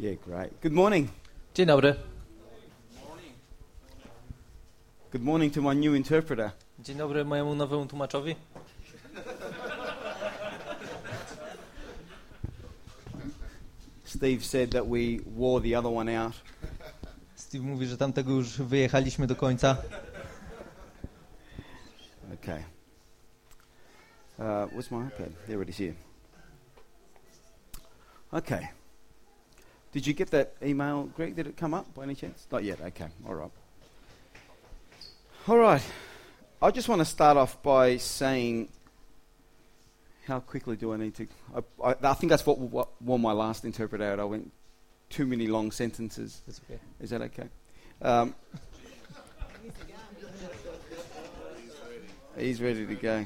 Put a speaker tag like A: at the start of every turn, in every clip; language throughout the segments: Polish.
A: Yeah, great. Good morning.
B: Dzień dobry.
A: Good morning to my new interpreter.
B: Dzień dobry mojemu nowemu tłumaczowi.
A: Steve said that we wore the other one out.
B: Steve mówi, że tamtego już wyjechaliśmy do końca.
A: Okay. What's my iPad? There it is here. Okay. Did you get that email, Greg? Did it come up by any chance? Not yet. Okay. All right. All right. I just want to start off by saying, how quickly do I need to? I think that's what wore my last interpreter out. I went too many long sentences.
B: That's okay.
A: Is that okay? He's ready to go.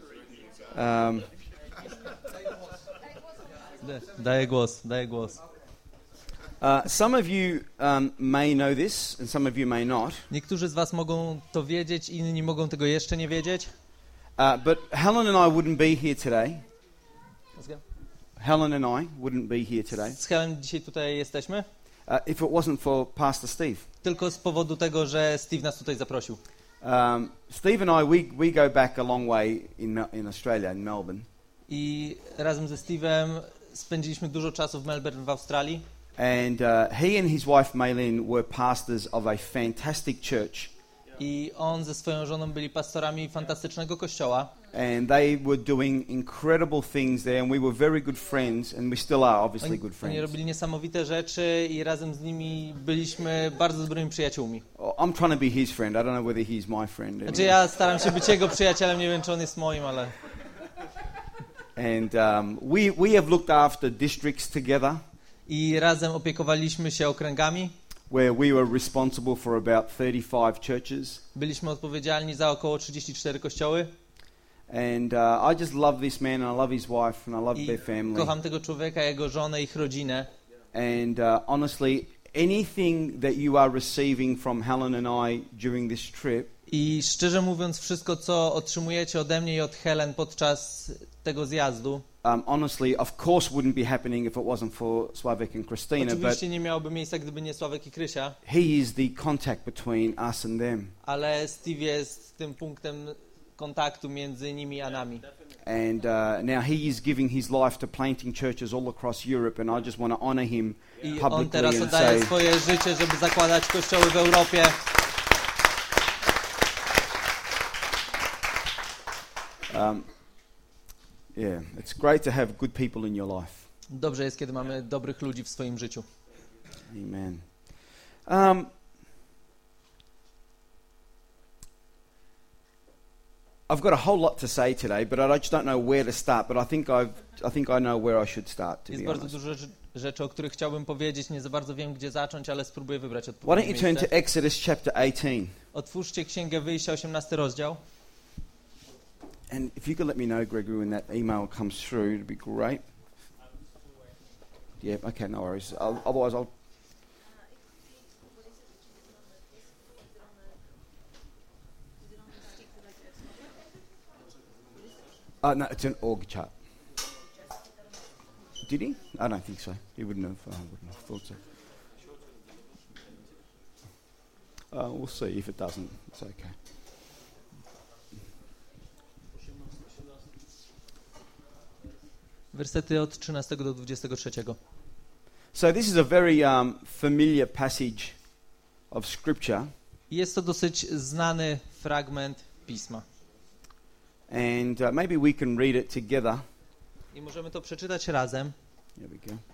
B: Daję głos.
A: Some of you may know this, and some of you may not.
B: Niektórzy z was mogą to wiedzieć, inni mogą tego jeszcze nie wiedzieć.
A: But Helen and I wouldn't be here today. Helen and I wouldn't be here today.
B: Z Helen dzisiaj tutaj jesteśmy.
A: If it wasn't for Pastor Steve.
B: Tylko z powodu tego, że Steve nas tutaj zaprosił.
A: Steve and I, we go back a long way in Australia, in Melbourne.
B: I razem ze Steve'em spędziliśmy dużo czasu w Melbourne w Australii.
A: And he and his wife Maylin were pastors of a fantastic church.
B: I on ze swoją żoną byli pastorami fantastycznego kościoła.
A: And they were doing incredible things there, and we were very good friends, and we still are obviously good friends.
B: Oni robili niesamowite rzeczy i razem z nimi byliśmy bardzo dobrymi przyjaciółmi.
A: I'm trying to be his friend. I don't know whether he's my friend.
B: Znaczy ja staram się być jego przyjacielem, nie wiem czy on jest moim, ale...
A: And we have looked after districts together.
B: I razem opiekowaliśmy się okręgami.
A: Where we were responsible for about 35 churches.
B: Byliśmy odpowiedzialni za około 34 kościoły.
A: And I just love this man, and I love his wife, and I love their family.
B: Kocham tego człowieka, jego żonę, ich rodzinę.
A: And honestly, anything that you are receiving from Helen and I during this trip.
B: I szczerze mówiąc, wszystko co otrzymujecie ode mnie i od Helen podczas tego zjazdu.
A: Honestly, of course, wouldn't be happening if it wasn't for Sławek and Christina.
B: Oczywiście nie miałoby miejsca, gdyby nie Sławek i Krysia.
A: He is the contact between us and them.
B: Ale Steve jest tym punktem kontaktu między nimi a nami.
A: And now he is giving his life to planting churches all across Europe, and I just want to honor him publicly.
B: On teraz oddaje swoje życie, żeby zakładać kościoły w Europie.
A: Yeah, it's great to have good people in your life.
B: Dobrze jest, kiedy mamy dobrych ludzi w swoim życiu.
A: Amen. I've got a whole lot to say today, but I just don't know where to start. But I think I know where I should start. To
B: jest
A: be
B: bardzo
A: honest.
B: dużo rzeczy, o których chciałbym powiedzieć. Nie za bardzo wiem, gdzie zacząć, ale spróbuję wybrać odpowiednie
A: Why don't you turn
B: miejsce.
A: to Exodus chapter 18?
B: Otwórzcie Księgę Wyjścia, 18 rozdział.
A: And if you could let me know, Gregory, when that email comes through, it'd be great. Yeah, okay, no worries. Otherwise, I'll... No, it's an org chart. Did he? I don't think so. He wouldn't have thought so. We'll see if it doesn't. It's okay.
B: Wersety od 13 do 23.
A: So this is a very familiar passage of Scripture.
B: Jest to dosyć znany fragment Pisma.
A: And maybe we can read it together.
B: I możemy to przeczytać razem.
A: There we go.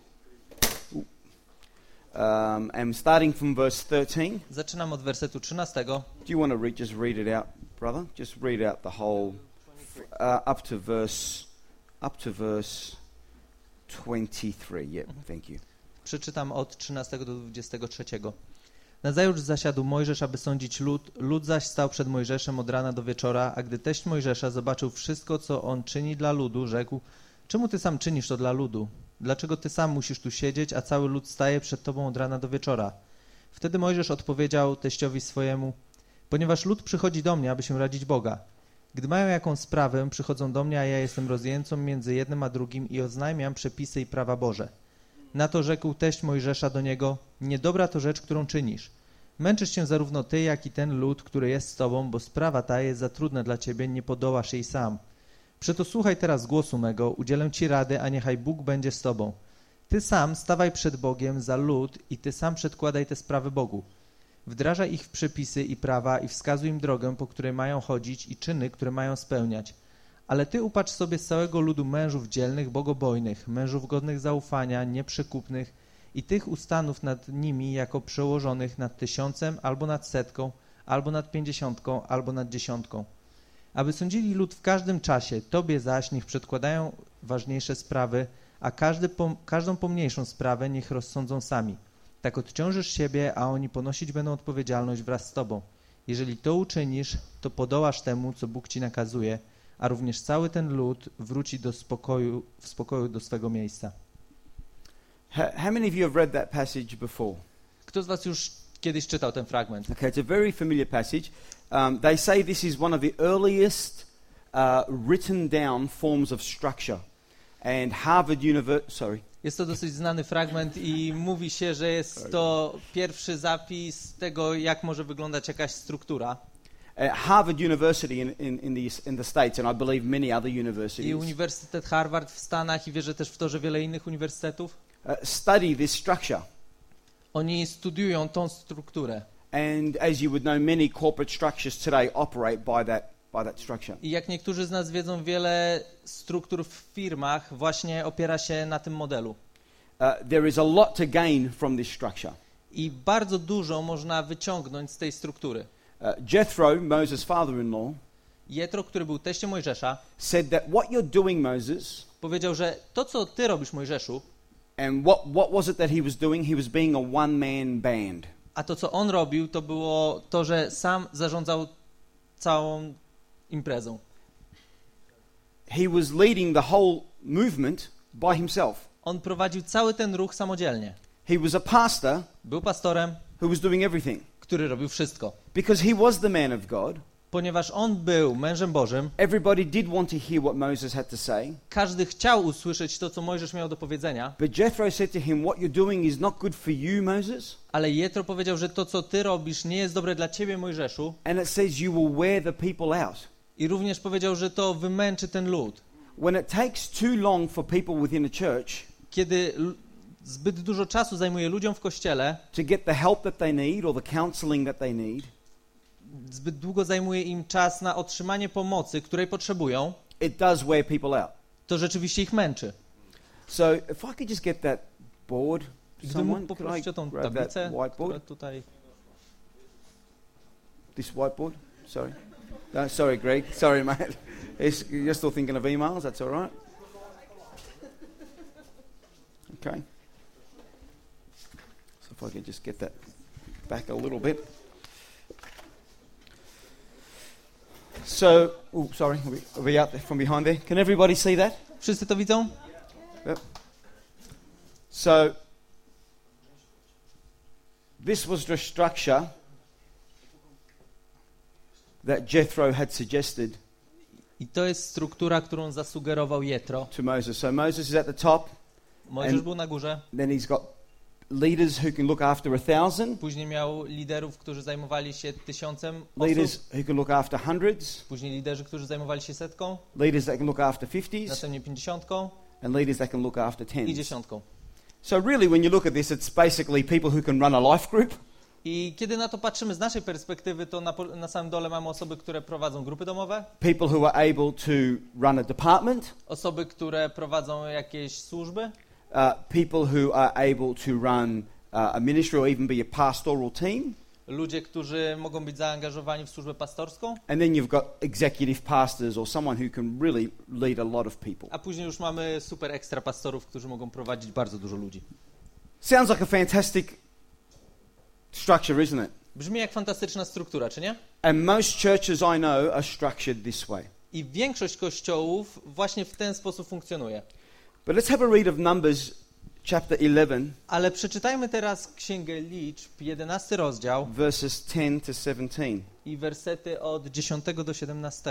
A: And starting from verse 13.
B: Zaczynam od wersetu 13.
A: Do you want to just read it out, brother? Just read out the whole up to verse 23. Yeah, thank you.
B: Przeczytam od 13 do 23. Nazajutrz zasiadł Mojżesz, aby sądzić lud. Lud zaś stał przed Mojżeszem od rana do wieczora, a gdy teść Mojżesza zobaczył wszystko, co on czyni dla ludu, rzekł: czemu ty sam czynisz to dla ludu? Dlaczego ty sam musisz tu siedzieć, a cały lud staje przed tobą od rana do wieczora? Wtedy Mojżesz odpowiedział teściowi swojemu: ponieważ lud przychodzi do mnie, aby się radzić Boga. Gdy mają jakąś sprawę, przychodzą do mnie, a ja jestem rozjemcą między jednym a drugim i oznajmiam przepisy i prawa Boże. Na to rzekł teść Mojżesza do niego: niedobra to rzecz, którą czynisz. Męczysz się zarówno ty, jak i ten lud, który jest z tobą, bo sprawa ta jest za trudna dla ciebie, nie podołasz jej sam. Przeto słuchaj teraz głosu mego, udzielę ci rady, a niechaj Bóg będzie z tobą. Ty sam stawaj przed Bogiem za lud i ty sam przedkładaj te sprawy Bogu. Wdrażaj ich w przepisy i prawa i wskazuj im drogę, po której mają chodzić i czyny, które mają spełniać. Ale ty upatrz sobie z całego ludu mężów dzielnych, bogobojnych, mężów godnych zaufania, nieprzekupnych i tych ustanów nad nimi jako przełożonych nad 1000, albo nad 100, albo nad 50, albo nad 10. Aby sądzili lud w każdym czasie, tobie zaś niech przedkładają ważniejsze sprawy, a każdą pomniejszą sprawę niech rozsądzą sami. Tak odciążysz siebie, a oni ponosić będą odpowiedzialność wraz z tobą. Jeżeli to uczynisz, to podołasz temu, co Bóg ci nakazuje, a również cały ten lud wróci w spokoju do swego miejsca.
A: How many of you have read that passage before?
B: Kto z was już kiedyś czytał ten fragment?
A: Okay, it's a very familiar passage. They say this is one of the earliest written down forms of structure. And Harvard University,
B: Jest to dosyć znany fragment i mówi się, że jest to pierwszy zapis tego, jak może wyglądać jakaś struktura.
A: Harvard University in the States, and I believe many other
B: I
A: universities,
B: Uniwersytet Harvard w Stanach i wierzę też w to, że wiele innych uniwersytetów,
A: study this structure.
B: oni studiują tą strukturę.
A: And as you would know, many corporate structures today operate by that structure.
B: I jak niektórzy z nas wiedzą, wiele struktur w firmach właśnie opiera się na tym modelu.
A: There is a lot to gain from this structure.
B: I bardzo dużo można wyciągnąć z tej struktury.
A: Jethro, Moses' father-in-law,
B: Jetro, który był teściem Mojżesza,
A: said that what you're doing, Moses,
B: powiedział, że to, co ty robisz, Mojżeszu,
A: and what was it that he was doing? He was being a one-man band.
B: a to, co on robił, to było to, że sam zarządzał całą imprezą.
A: He was leading the whole movement by himself.
B: On prowadził cały ten ruch samodzielnie.
A: He was a pastor
B: Był pastorem,
A: who was doing everything.
B: który robił wszystko.
A: Because he was the man of God,
B: Ponieważ on był mężem Bożym,
A: everybody did want to hear what Moses had to say.
B: każdy chciał usłyszeć to, co Mojżesz miał do powiedzenia,
A: But Jethro said to him, what you're doing is not good for you, Moses.
B: ale Jetro powiedział, że to, co ty robisz, nie jest dobre dla ciebie, Mojżeszu,
A: And it says you will wear the people out.
B: i również powiedział, że to wymęczy ten lud.
A: When it takes too long for people within a church
B: Kiedy zbyt dużo czasu zajmuje ludziom w kościele,
A: to get the help that they need or the counseling that they need,
B: zbyt długo zajmuje im czas na otrzymanie pomocy, której potrzebują,
A: it does wear people out.
B: to rzeczywiście ich męczy.
A: So if I could just get that board,
B: Gdybym
A: someone,
B: mógł
A: could I
B: poprosić o tą
A: grab that
B: tablicę, która
A: whiteboard?
B: tutaj...
A: This whiteboard? Sorry. No, sorry, Greg. Sorry, mate. You're still thinking of emails? That's all right. Okay. So if I could just get that back a little bit. So, oh, sorry, are we out there from behind there? Can everybody see that?
B: Wszyscy to widzą?
A: Yep. So, this was the structure that Jethro had suggested
B: I to jest struktura, którą zasugerował Jetro.
A: to Moses. So Moses is at the top,
B: Mojżesz
A: And-
B: był na górze,
A: then he's got leaders who can look after 1,000,
B: później miał liderów, którzy zajmowali się 1000
A: leaders
B: osób,
A: who can look after hundreds,
B: później liderzy, którzy zajmowali się 100,
A: leaders that can look after 50s,
B: następnie 50
A: and leaders that can look after
B: i
A: 10s.
B: 10.
A: So really when you look at this, it's basically people who can run a life group,
B: I kiedy na to patrzymy z naszej perspektywy, to na samym dole mamy osoby, które prowadzą grupy domowe,
A: people who are able to run a department,
B: osoby, które prowadzą jakieś służby,
A: people who are able to run a ministry or even be a pastoral team.
B: ludzie, którzy mogą być zaangażowani w służbę pastorską,
A: And then you've got executive pastors or someone who can really lead a lot of people.
B: a później już mamy super ekstra pastorów, którzy mogą prowadzić bardzo dużo ludzi.
A: Sounds like a fantastic structure, isn't it?
B: Brzmi jak fantastyczna struktura, czy nie?
A: And most churches I know are structured this way.
B: I większość kościołów właśnie w ten sposób funkcjonuje.
A: But let's have a read of Numbers chapter 11,
B: Ale przeczytajmy teraz Księgę Liczb, 11 rozdział
A: verses 10 to 17.
B: i wersety od 10 do 17.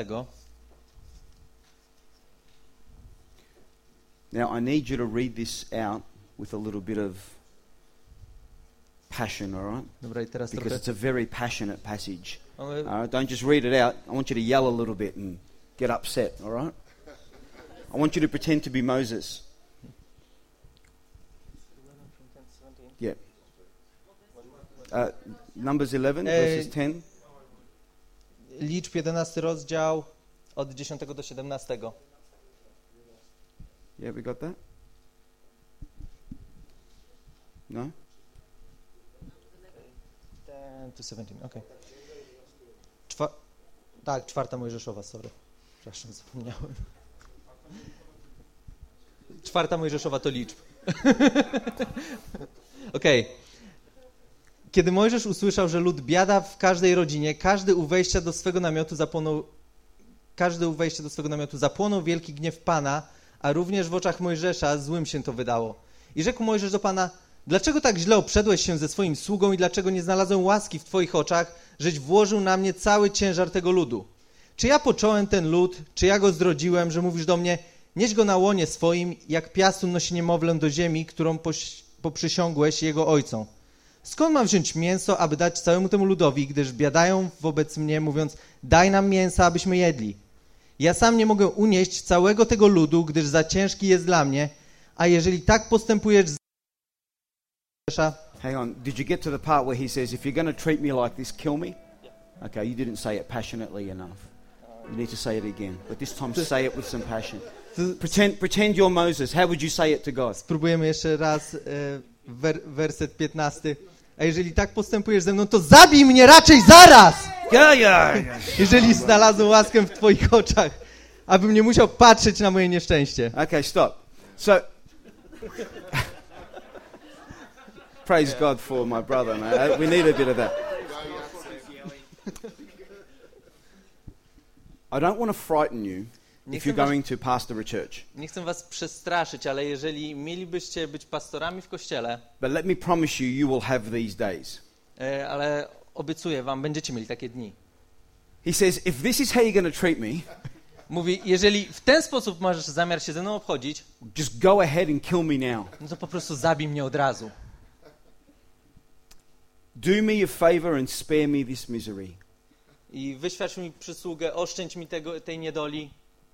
A: Now I need you to read this out with a little bit of passion, all right?
B: Dobra, i teraz
A: Because
B: trochę...
A: it's a very passionate passage.
B: Mamy-
A: All right? Don't just read it out. I want you to yell a little bit and get upset, all right? I want you to pretend to be Moses. Yeah. Numbers 11, verses 10.
B: Liczb 11 rozdział od 10 do 17.
A: Yeah, we got that? No?
B: 10 to 17, okej. Tak, 4 Mojżeszowa, sorry. Przepraszam, zapomniałem. 4 Mojżeszowa to liczb. Okej. Kiedy Mojżesz usłyszał, że lud biada w każdej rodzinie, każdy u wejścia do swego namiotu zapłonął wielki gniew Pana, a również w oczach Mojżesza złym się to wydało. I rzekł Mojżesz do Pana: dlaczego tak źle obszedłeś się ze swoim sługą i dlaczego nie znalazłem łaski w Twoich oczach, żeś włożył na mnie cały ciężar tego ludu? Czy ja począłem ten lud, czy ja go zrodziłem, że mówisz do mnie: nieś go na łonie swoim, jak piastun nosi niemowlę do ziemi, którą poprzysiągłeś jego ojcom? Skąd mam wziąć mięso, aby dać całemu temu ludowi, gdyż biadają wobec mnie, mówiąc: daj nam mięsa, abyśmy jedli? Ja sam nie mogę unieść całego tego ludu, gdyż za ciężki jest dla mnie, a jeżeli tak postępujesz z...
A: Hang on. Did you get to the part where he says, if you're going to treat me like this, kill me? Okay, you didn't say it passionately enough. You need to say it again. But this time say it with some passion. Pretend you're Moses. How would you say it to God?
B: Spróbujemy jeszcze raz werset 15. A jeżeli tak postępujesz ze mną, to zabij mnie raczej zaraz! Jeżeli znalazłem łaskę w Twoich oczach, abym nie musiał patrzeć na moje nieszczęście.
A: Okay, stop. So, praise God for my brother, man. We need a bit of that. I don't want to frighten you if you're going to pastor a church.
B: Nie chcę was przestraszyć, ale jeżeli mielibyście być pastorami w kościele,
A: But let me promise you, you will have these days.
B: ale obiecuję wam, będziecie mieli takie dni.
A: He says, if this is how you're going to treat me,
B: Mówi, jeżeli w ten sposób masz zamiar się ze mną obchodzić,
A: just go ahead and kill me now.
B: no to po prostu zabij mnie od razu.
A: Do me a favor and spare me this misery.
B: I wyświadcz mi przysługę, oszczędź mi tej niedoli.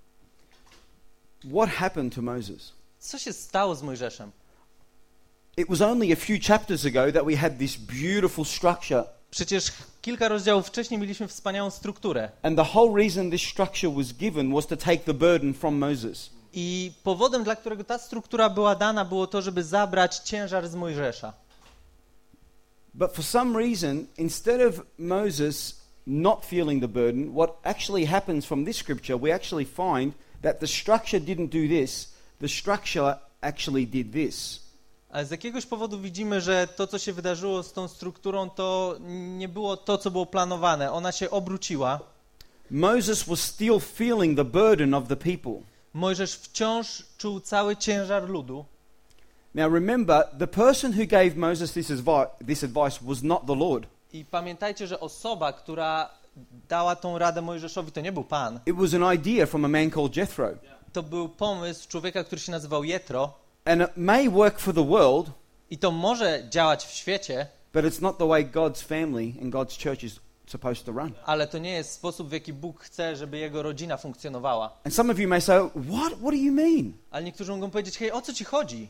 A: What happened to Moses?
B: Co się stało z Mojżeszem?
A: It was only a few chapters ago that we had this beautiful structure.
B: Przecież kilka rozdziałów wcześniej mieliśmy wspaniałą strukturę.
A: And the whole reason this structure was given was to take the burden from Moses.
B: I powodem, dla którego ta struktura była dana, było to, żeby zabrać ciężar z Mojżesza.
A: But for some reason, instead of Moses not feeling the burden, what actually happens from this scripture, we actually find that the structure didn't do this, the structure actually did this.
B: Ale z jakiegoś powodu widzimy, że to, co się wydarzyło z tą strukturą, to nie było to, co było planowane. Ona się obróciła.
A: Moses was still feeling the burden of the people.
B: Mojżesz wciąż czuł cały ciężar ludu.
A: Now remember, the person who gave Moses this advice was not the Lord.
B: I pamiętajcie, że osoba, która dała tą radę Mojżeszowi, to nie był Pan.
A: It was an idea from a man called Jethro.
B: To był pomysł człowieka, który się nazywał Jetro.
A: And it may work for the world,
B: I to może działać w świecie,
A: but it's not the way God's family and God's church is supposed to run.
B: ale to nie jest sposób, w jaki Bóg chce, żeby jego rodzina funkcjonowała.
A: And some of you may say, what do you mean?
B: Ale niektórzy mogą powiedzieć: hej, o co ci chodzi?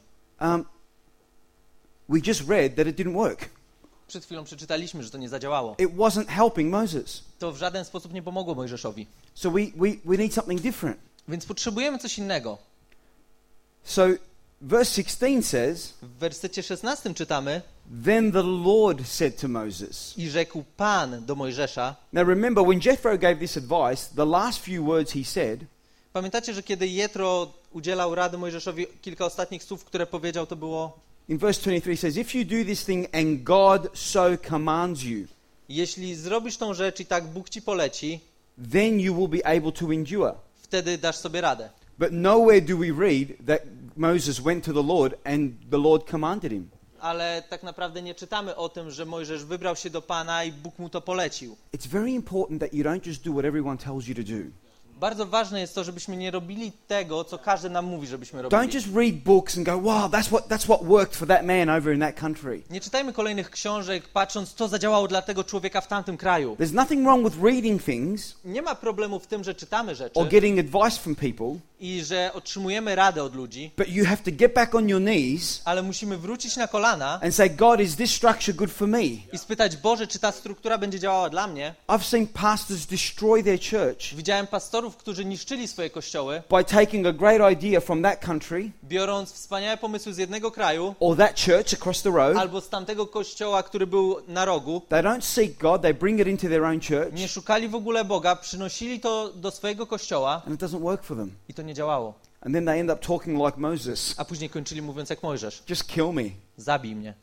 A: We just read that it didn't work.
B: Przed chwilą przeczytaliśmy, że to nie zadziałało.
A: It wasn't helping Moses.
B: To w żaden sposób nie pomogło Mojżeszowi.
A: So we need something different.
B: Więc potrzebujemy coś innego.
A: So verse 16 says,
B: W wersecie 16 czytamy:
A: then the Lord said to Moses.
B: i rzekł Pan do Mojżesza.
A: Now remember, when Jethro gave this advice, the last few words he said,
B: Pamiętacie, że kiedy Jetro udzielał rady Mojżeszowi, kilka ostatnich słów, które powiedział, to było:
A: in verse 23 says, if you do this thing and God so commands you,
B: jeśli zrobisz tą rzecz i tak Bóg ci poleci,
A: then you will be able to endure.
B: wtedy dasz sobie radę.
A: But nowhere do we read that Moses went to the Lord and the Lord commanded him.
B: Ale tak naprawdę nie czytamy o tym, że Mojżesz wybrał się do Pana i Bóg mu to polecił.
A: It's very important that you don't just do what everyone tells you to do.
B: Bardzo ważne jest to, żebyśmy nie robili tego, co każdy nam mówi, żebyśmy
A: Don't
B: robili.
A: just read books and go, wow, that's what worked for that man over in that country.
B: Nie czytajmy kolejnych książek, patrząc, co zadziałało dla tego człowieka w tamtym kraju.
A: There's nothing wrong with reading things
B: Nie ma problemu w tym, że czytamy rzeczy
A: or getting advice from people,
B: i że otrzymujemy radę od ludzi,
A: but you have to get back on your knees
B: ale musimy wrócić na kolana
A: and say, God, is this structure good for me?
B: i spytać, Boże, czy ta struktura będzie działała dla mnie?
A: I've seen pastors destroy their church
B: Widziałem pastorów, którzy niszczyli swoje kościoły,
A: by taking a great idea from that country
B: biorąc wspaniałe pomysły z jednego kraju
A: or that church across the road.
B: albo z tamtego kościoła, który był na rogu.
A: They don't seek God, they bring it into their own church,
B: Nie szukali w ogóle Boga, przynosili to do swojego kościoła
A: and it doesn't work for them.
B: i to nie działało.
A: And then they end up talking like Moses.
B: A później kończyli mówiąc jak Mojżesz.
A: Just kill me.
B: Zabij mnie.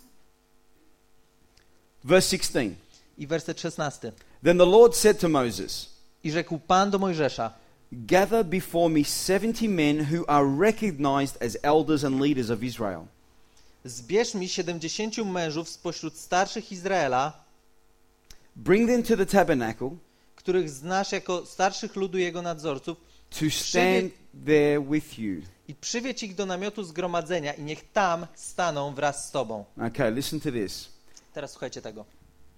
A: Verse 16.
B: I werset 16.
A: Then the Lord said to Moses,
B: I rzekł Pan do Mojżesza:
A: gather before me 70 men who are recognized as elders and leaders of Israel.
B: Zbierz mi 70 mężów spośród starszych Izraela,
A: Bring them to the tabernacle
B: których znasz jako starszych ludu jego nadzorców,
A: to stand there with you.
B: i przywiedź ich do namiotu zgromadzenia i niech tam staną wraz z tobą.
A: Okay, listen to this.
B: Teraz słuchajcie tego.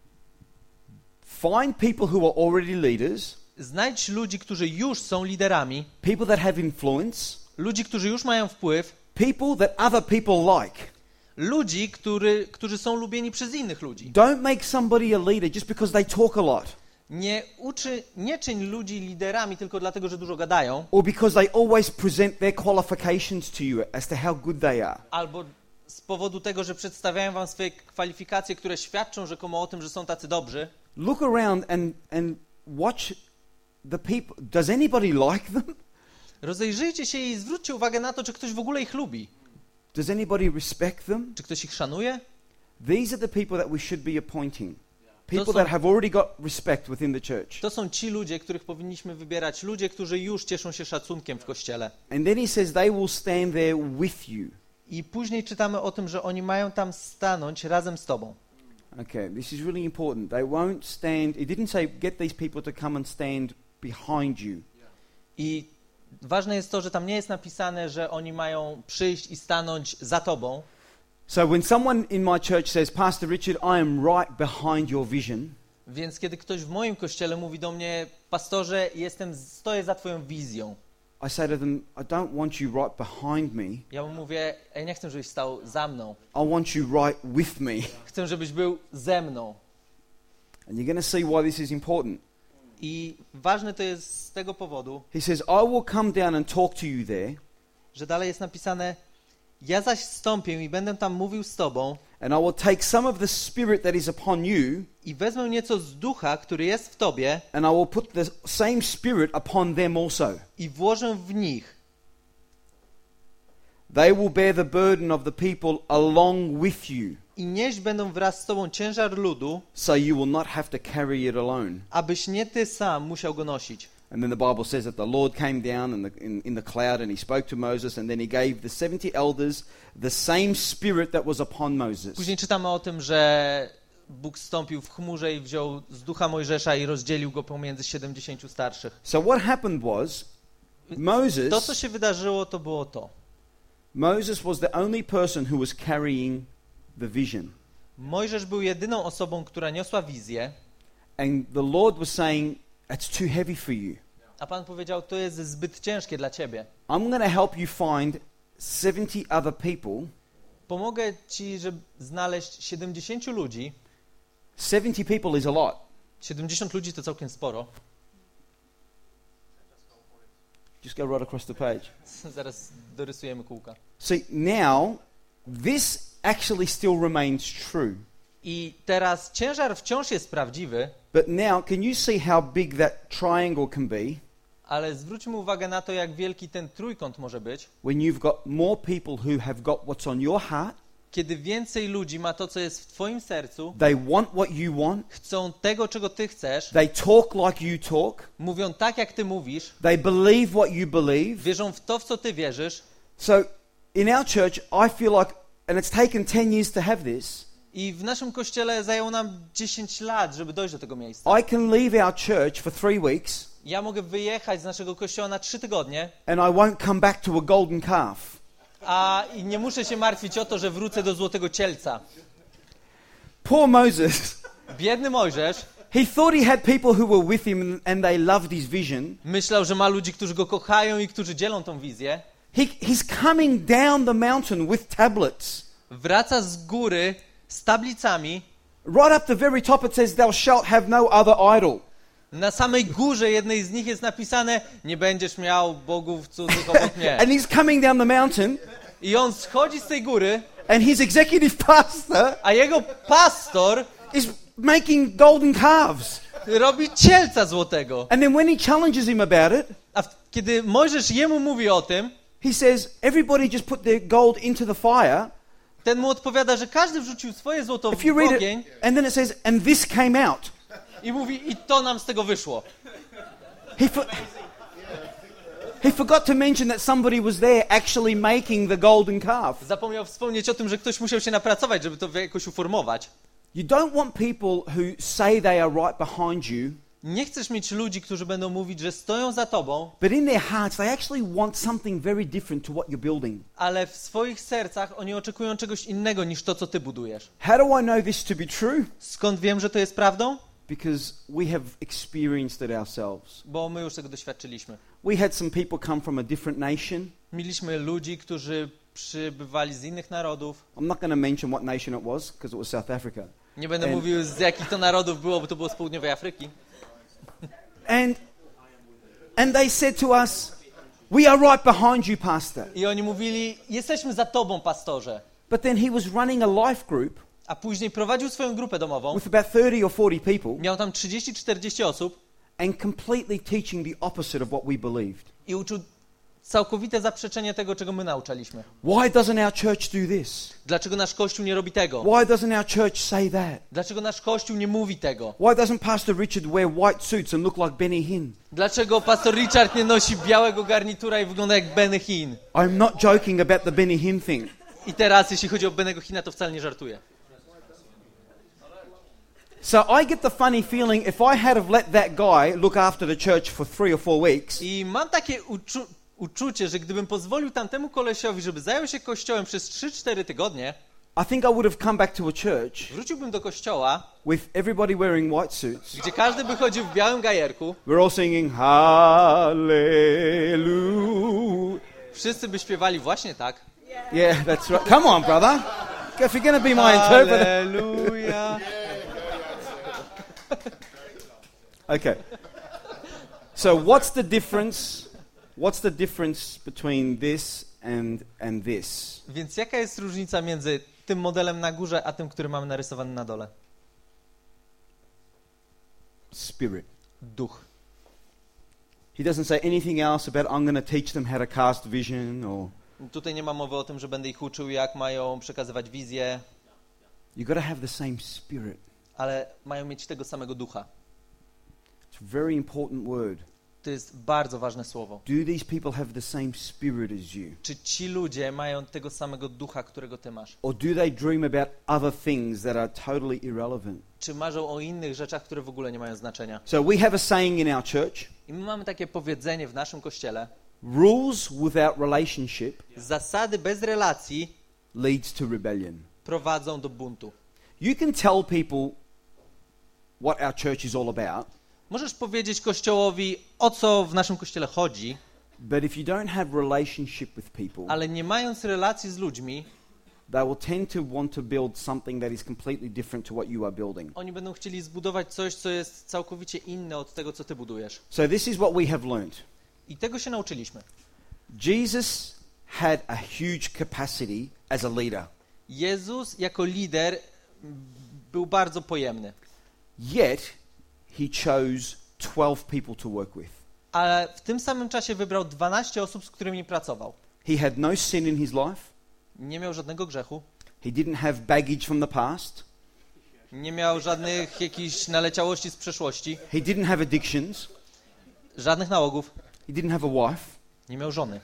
A: Find people who are already leaders,
B: Znajdź ludzi, którzy już są liderami,
A: people that have influence,
B: ludzi, którzy już mają wpływ,
A: people that other people like.
B: ludzi, którzy są lubieni przez innych ludzi.
A: Don't make somebody a leader just because they talk a lot
B: Nie czyń ludzi liderami tylko dlatego, że dużo gadają,
A: or because they always present their qualifications to you as to how good they are.
B: albo z powodu tego, że przedstawiają wam swoje kwalifikacje, które świadczą rzekomo o tym, że są tacy dobrzy.
A: Look around and watch the people. Does anybody like them?
B: Rozejrzyjcie się i zwróćcie uwagę na to, czy ktoś w ogóle ich lubi.
A: Does anybody respect them?
B: Czy ktoś ich szanuje?
A: These are the people that we should be appointing. People
B: są-
A: that have already got respect within the church.
B: To są ci ludzie, których powinniśmy wybierać. Ludzie, którzy już cieszą się szacunkiem w Kościele.
A: And then he says they will stand there with you.
B: I później czytamy o tym, że oni mają tam stanąć razem z tobą.
A: Okay, this is really important. They won't stand. It didn't say get these people to come and stand behind you.
B: I ważne jest to, że tam nie jest napisane, że oni mają przyjść i stanąć za tobą.
A: So when someone in my church says, Pastor Richard, I am right behind your vision,
B: Więc kiedy ktoś w moim kościele mówi do mnie: pastorze, stoję za twoją wizją,
A: I say to them, I don't want you right behind me.
B: ja mu mówię: nie chcę, żebyś stał za mną.
A: I want you right with me.
B: Chcę, żebyś był ze mną.
A: And you're going to see why this is important.
B: I ważne to jest z tego powodu,
A: He says, I will come down and talk to you there,
B: że dalej jest napisane: ja zaś wstąpię i będę tam mówił z tobą
A: and I will take some of the spirit that is upon you,
B: i wezmę nieco z ducha, który jest w tobie,
A: and I will put the same spirit upon them also.
B: i włożę w nich.
A: They will bear the burden of the people along with you,
B: I nieść będą wraz z tobą ciężar ludu,
A: so you will not have to carry it alone.
B: abyś nie ty sam musiał go nosić.
A: And then the Bible says that the Lord came down in the cloud and he spoke to Moses, and then he gave the 70 elders the same spirit that was upon Moses.
B: Później czytamy o tym, że Bóg zstąpił w chmurze i wziął z ducha Mojżesza i rozdzielił go pomiędzy 70 starszych.
A: So what happened was,
B: To, co się wydarzyło, to było to.
A: Moses was the only person who was carrying the vision.
B: Mojżesz był jedyną osobą, która niosła wizję,
A: And the Lord was saying, that's too heavy for you.
B: a Pan powiedział: to jest zbyt ciężkie dla ciebie.
A: I'm going to help you find 70 other people.
B: Pomogę ci, żeby znaleźć 70 ludzi.
A: 70 people is a lot.
B: 70 ludzi to całkiem sporo.
A: Just go right across the page.
B: Zaraz dorysujemy kółka.
A: See, now, this actually still remains true.
B: I teraz ciężar wciąż jest prawdziwy,
A: But now, can you see how big that triangle can be
B: ale zwróćmy uwagę na to, jak wielki ten trójkąt może być,
A: when you've got more people who have got what's on your heart,
B: kiedy więcej ludzi ma to, co jest w twoim sercu,
A: they want what you want,
B: chcą tego, czego ty chcesz,
A: they talk like you talk,
B: mówią tak, jak ty mówisz,
A: they believe what you believe.
B: wierzą w to, w co ty wierzysz.
A: So, in our church, I feel like, and it's taken 10 years to have this,
B: I w naszym kościele zajęło nam 10 lat, żeby dojść do tego miejsca.
A: I can leave our church for 3 weeks
B: Ja mogę wyjechać z naszego kościoła na 3 tygodnie,
A: and I won't come back to a golden calf.
B: i nie muszę się martwić o to, że wrócę do złotego cielca.
A: Poor Moses.
B: Biedny Mojżesz
A: He thought he had people who were with him and they loved his vision.
B: myślał, że ma ludzi, którzy go kochają i którzy dzielą tą wizję.
A: He's coming down the mountain with tablets.
B: Wraca z góry z tablicami.
A: Right up the very top it says, thou shalt have no other idol.
B: Na samej górze jednej z nich jest napisane: nie będziesz miał bogów cudzych obok mnie.
A: And he's coming down the mountain,
B: I on schodzi z tej góry,
A: and his executive pastor
B: a jego pastor
A: is making golden calves.
B: robi cielca złotego.
A: And then when he challenges him about it,
B: Kiedy Mojżesz jemu mówi o tym,
A: he says, everybody just put their gold into the fire.
B: ten mu odpowiada, że każdy wrzucił swoje złoto
A: If you
B: w
A: read
B: ogień
A: it, and then it says, and this came out.
B: i mówi: i to nam z tego wyszło.
A: He forgot to mention that somebody was there actually making the golden calf.
B: Zapomniał wspomnieć o tym, że ktoś musiał się napracować, żeby to jakoś uformować.
A: You don't want people who say they are right behind you,
B: Nie chcesz mieć ludzi, którzy będą mówić, że stoją za tobą,
A: but in their hearts they actually want something very different to what you're building.
B: ale w swoich sercach oni oczekują czegoś innego niż to, co ty budujesz.
A: How do I know this to be true?
B: Skąd wiem, że to jest prawdą?
A: Because we have experienced it ourselves.
B: Bo my już tego doświadczyliśmy.
A: We had some people come from a different nation.
B: Mieliśmy ludzi, którzy przybywali z innych narodów.
A: I'm not going to mention what nation it was because it was South Africa.
B: Nie będę mówił, z jakich to narodów było, bo to było z południowej Afryki.
A: And they said to us, we are right behind you, pastor.
B: I oni mówili: jesteśmy za tobą, pastorze.
A: But then he was running a life group
B: A później prowadził swoją grupę domową.
A: with about 30 or 40 people
B: Miał tam 30-40 osób
A: and completely teaching the opposite of what we believed.
B: i uczył całkowite zaprzeczenie tego, czego my nauczaliśmy.
A: Why doesn't our church do this?
B: Dlaczego nasz Kościół nie robi tego?
A: Why doesn't our church say that?
B: Dlaczego nasz Kościół nie mówi tego?
A: Why doesn't Pastor Richard wear white suits and look like Benny Hinn?
B: Dlaczego pastor Richard nie nosi białego garnitura i wygląda jak Benny Hinn?
A: I'm not joking about the Benny Hinn thing.
B: I teraz, jeśli chodzi o Bennego Hinna, to wcale nie żartuję.
A: So I get the funny feeling if I had have let that guy look after the church for 3 or 4 weeks,
B: I mam takie uczucie, że gdybym pozwolił tamtemu kolesiowi, żeby zajął się kościołem przez 3-4 tygodnie,
A: I think I would have come back to a church
B: wróciłbym do kościoła,
A: with everybody wearing white suits.
B: gdzie każdy by chodził w białym gajerku,
A: We're all singing hallelujah.
B: wszyscy by śpiewali właśnie tak.
A: Yeah, that's right. Come on, brother. If you're going to be my interpreter.
B: Halleluja.
A: Okay. So what's the difference? What's the difference between this and this?
B: Więc jaka jest różnica między tym modelem na górze, a tym, który mamy narysowany na dole?
A: Spirit.
B: Duch.
A: He doesn't say anything else about I'm going to teach them how to cast vision or
B: Tutaj nie ma mowy o tym, że będę ich uczył, jak mają przekazywać wizję,
A: you've got to have the same spirit.
B: ale mają mieć tego samego ducha.
A: It's a very important word.
B: To jest bardzo ważne słowo.
A: Do these people have the same spirit as you?
B: Czy ci ludzie mają tego samego ducha, którego ty masz?
A: Or do they dream about other things that are totally irrelevant?
B: Czy marzą o innych rzeczach, które w ogóle nie mają znaczenia?
A: So we have a saying in our church,
B: I my mamy takie powiedzenie w naszym kościele:
A: rules without relationship
B: zasady bez relacji
A: leads to rebellion.
B: prowadzą do buntu.
A: You can tell people what our church is all about,
B: Możesz powiedzieć Kościołowi, o co w naszym kościele chodzi,
A: but if you don't have relationship with people,
B: ale nie mając relacji z ludźmi,
A: they will tend to want to build something that is completely different to what you are building.
B: oni będą chcieli zbudować coś, co jest całkowicie inne od tego, co ty budujesz.
A: So this is what we have learned.
B: I tego się nauczyliśmy.
A: Jesus had a huge capacity as a leader,
B: Jezus jako lider był bardzo pojemny,
A: yet he chose 12 people to work with.
B: ale w tym samym czasie wybrał 12 osób, z którymi pracował.
A: He had no sin in his life.
B: Nie miał żadnego grzechu,
A: He didn't have baggage from the past.
B: nie miał żadnych jakichś naleciałości z przeszłości,
A: He didn't have addictions.
B: żadnych nałogów,
A: He didn't have a wife.
B: nie miał żony.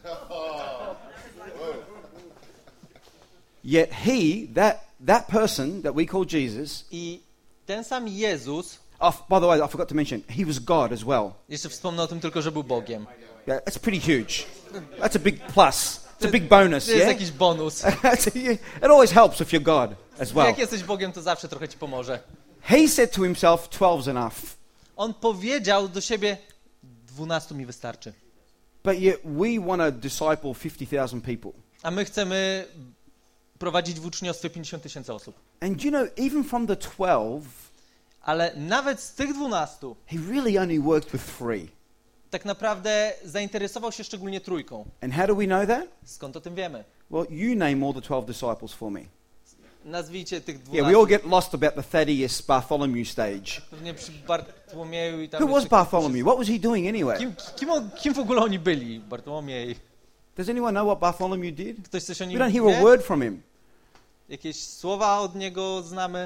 A: Yet he, that person that we call Jesus,
B: I ten sam Jezus,
A: Oh, by the way, I forgot to mention, he was God as well.
B: Jeszcze wspomnę o tym tylko, że był Bogiem.
A: Yeah, that's pretty huge. That's a big plus. It's a big bonus,
B: To jest
A: yeah?
B: jakiś bonus.
A: It always helps if you're God as well.
B: Jak jesteś Bogiem, to zawsze trochę ci pomoże.
A: He said to himself, 12's enough.
B: On powiedział do siebie, 12 mi wystarczy.
A: But yet we want to disciple 50,000 people.
B: A my chcemy prowadzić w uczniostwie 50 000 osób.
A: And you know, even from the 12,
B: Ale nawet z tych 12
A: he really only worked with 3.
B: tak naprawdę zainteresował się szczególnie trójką.
A: And how do we know that?
B: Skąd o tym wiemy?
A: Well, you name all the 12 disciples for me.
B: Nazwijcie tych
A: Yeah, we all
B: 12.
A: get lost about the Thaddeus Bartholomew stage.
B: Pewnie przy Bartłomieju i tam...
A: Who was
B: jeszcze-
A: Bartholomew? What was he doing anyway?
B: Kim w ogóle oni byli? Bartłomiej.
A: Does anyone know what Bartholomew did?
B: Ktoś coś o
A: We
B: nim
A: don't hear a
B: wie?
A: word from him.
B: Jakieś słowa od niego znamy?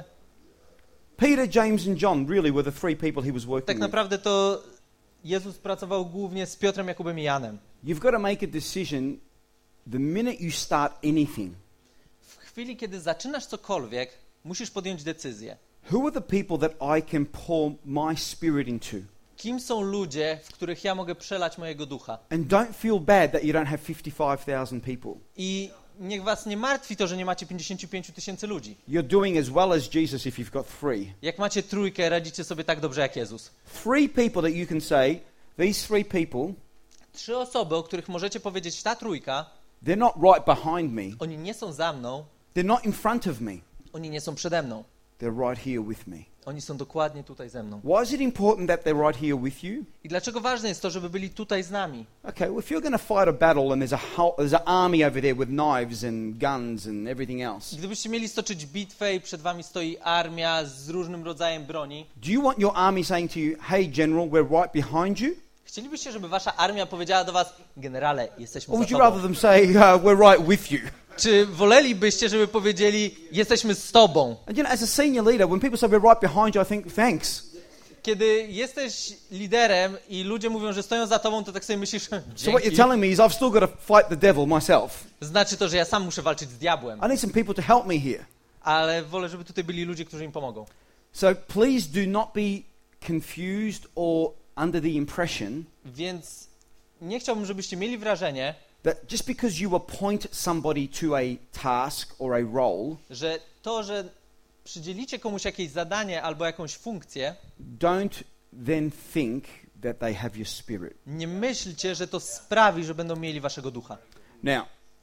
A: Peter, James and John really were the 3 people he was
B: Tak
A: working with.
B: naprawdę to Jezus pracował głównie z Piotrem, Jakubem i Janem.
A: You've got to make a decision the minute you start anything.
B: W chwili, kiedy zaczynasz cokolwiek, musisz podjąć decyzję.
A: Who are the people that I can pour my spirit into?
B: Kim są ludzie, w których ja mogę przelać mojego ducha?
A: And don't feel bad that you don't have 55,000 people.
B: I niech was nie martwi to, że nie macie 55 000 ludzi.
A: You're doing as well as Jesus if you've got 3.
B: Jak macie trójkę, radzicie sobie tak dobrze jak Jezus.
A: 3 people that you can say, these 3 people,
B: 3 osoby, o których możecie powiedzieć, ta trójka,
A: they're not right behind me.
B: oni nie są za mną,
A: They're not in front of me.
B: oni nie są przede mną.
A: They're right here with me.
B: Oni są dokładnie tutaj ze mną.
A: Why is it important that they're right here with you?
B: I dlaczego ważne jest to, żeby byli tutaj z nami?
A: Okay, well, if you're going to fight a battle and there's an army over there with knives and guns and everything else,
B: Gdybyście mieli stoczyć bitwę i przed wami stoi armia z różnym rodzajem broni,
A: do you want your army saying to you, hey, general, we're right behind you?
B: chcielibyście, żeby wasza armia powiedziała do was, generale, jesteśmy
A: Or
B: za
A: would you rather
B: tobą?
A: them say, we're right with you?
B: Czy wolelibyście, żeby powiedzieli, jesteśmy z tobą?
A: And you know, as a senior leader, when people say we're right behind you, I think, thanks.
B: Kiedy jesteś liderem i ludzie mówią, że stoją za tobą, to tak sobie myślisz,
A: So what you're
B: dzięki.
A: telling me is I've still got to fight the devil myself.
B: Znaczy to, że ja sam muszę walczyć z diabłem.
A: I need some people to help me here.
B: Ale wolę, żeby tutaj byli ludzie, którzy im pomogą.
A: So please do not be confused or under the impression
B: Więc nie chciałbym, żebyście mieli wrażenie,
A: that just because you appoint somebody to a task or a role,
B: że to, że przydzielicie komuś jakieś zadanie albo jakąś funkcję,
A: don't then think that they have your spirit.
B: nie myślcie, że to sprawi, że będą mieli waszego ducha.
A: Now,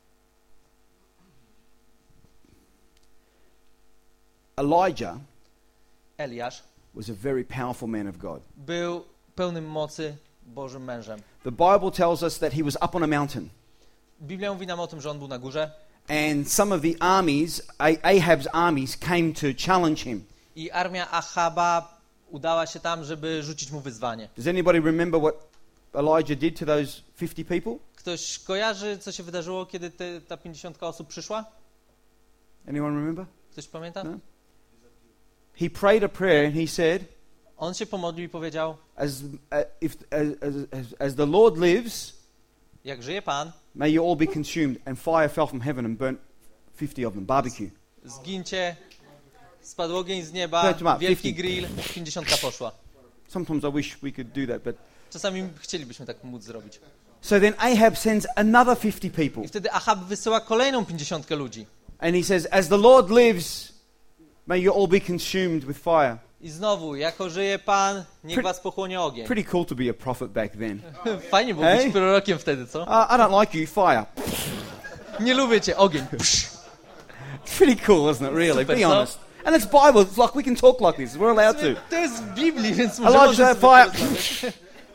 A: Elijah
B: Eliasz
A: was a very powerful man of God.
B: był pełnym mocy Bożym mężem.
A: The Bible tells us that he was up on a mountain,
B: Biblia mówi nam o tym, że on był na górze
A: and some of the armies, Ahab's armies, came to challenge him.
B: i armia Achaba udała się tam, żeby rzucić mu wyzwanie.
A: Does anybody remember what Elijah did to those 50 people?
B: Ktoś kojarzy, co się wydarzyło, kiedy ta 50 osób przyszła?
A: Anyone remember?
B: Ktoś pamięta?
A: No. He prayed a prayer and he said,
B: On się pomodlił i powiedział,
A: as the Lord lives,
B: jak żyje Pan,
A: may you all be consumed. And fire fell from heaven and burnt 50 of them, barbecue.
B: zgincie, spadł ogień z
A: Burnt
B: nieba,
A: them up,
B: wielki
A: 50.
B: grill, 50 poszła.
A: Sometimes I wish we could do that, but...
B: Czasami chcielibyśmy tak móc zrobić.
A: So then Ahab sends another 50 people.
B: I wtedy Achab wysyła kolejną 50 ludzi.
A: And he says, as the Lord lives, may you all be consumed with fire.
B: I znowu, jako żyje Pan, niech
A: Pretty-
B: was pochłonie ogień.
A: Pretty cool to be a prophet back then.
B: Fajnie było
A: Hey?
B: być prorokiem wtedy, co?
A: I don't like you, fire.
B: Nie lubię cię, ogień. Psz.
A: It's pretty cool, isn't it, really?
B: Super,
A: Be
B: so-
A: honest. And it's Bible. It's like we can talk like this. We're allowed to.
B: To jest w Biblii, więc może
A: Elijah,
B: możemy
A: fire.
B: sobie porozmawiać.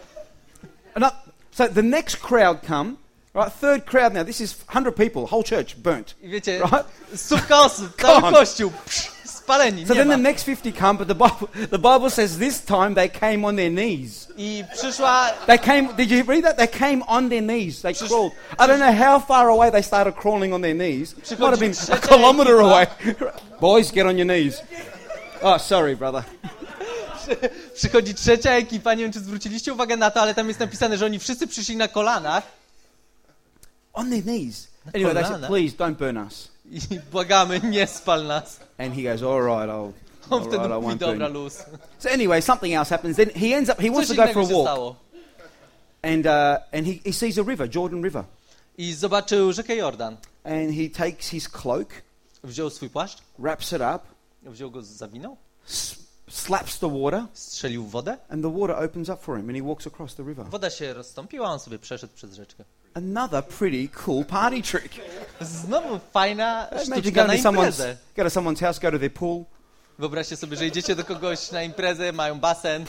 A: So the next crowd come, right? Third crowd now. This is 100 people, whole church burnt.
B: I wiecie,
A: Right?
B: stópka osób,
A: Come
B: cały
A: on.
B: kościół, psz, spaleni,
A: So
B: nie
A: then
B: ma.
A: the next 50 come, but the Bible says this time they came on their knees.
B: I przyszła,
A: They came, did you read that? They came on their knees. They crawled. I don't know how far away they started crawling on their knees. Might have been a kilometer away. Boys, get on your knees. Oh, sorry, brother.
B: przychodzi trzecia ekipa, nie wiem, czy zwróciliście uwagę na to, ale tam jest napisane, że oni wszyscy przyszli na kolanach
A: On their knees. Anyway, they said,
B: kolana.
A: please don't burn us.
B: i błagamy, nie spal nas.
A: And he goes, all right,
B: On wtedy
A: Alright, I
B: mówi,
A: won't
B: dobra,
A: burn you.
B: luz.
A: So anyway, something else happens. Then he wants
B: Coś
A: to go for
B: innego
A: a
B: się
A: walk.
B: stało.
A: And he sees a river, Jordan River.
B: I zobaczył rzekę Jordan.
A: And he takes his cloak,
B: Wziął swój płaszcz,
A: wraps it up,
B: wziął go, zawinął,
A: slaps the water,
B: strzelił w wodę.
A: and the water opens up for him, and he walks across the river.
B: Woda się rozstąpiła, on sobie przeszedł przez rzeczkę.
A: Another pretty cool party trick.
B: Znowu fajna
A: Imagine
B: sztuczka na
A: go
B: imprezę.
A: to someone's house, go to their pool.
B: Wyobraźcie sobie, że idziecie do kogoś na imprezę, mają basen,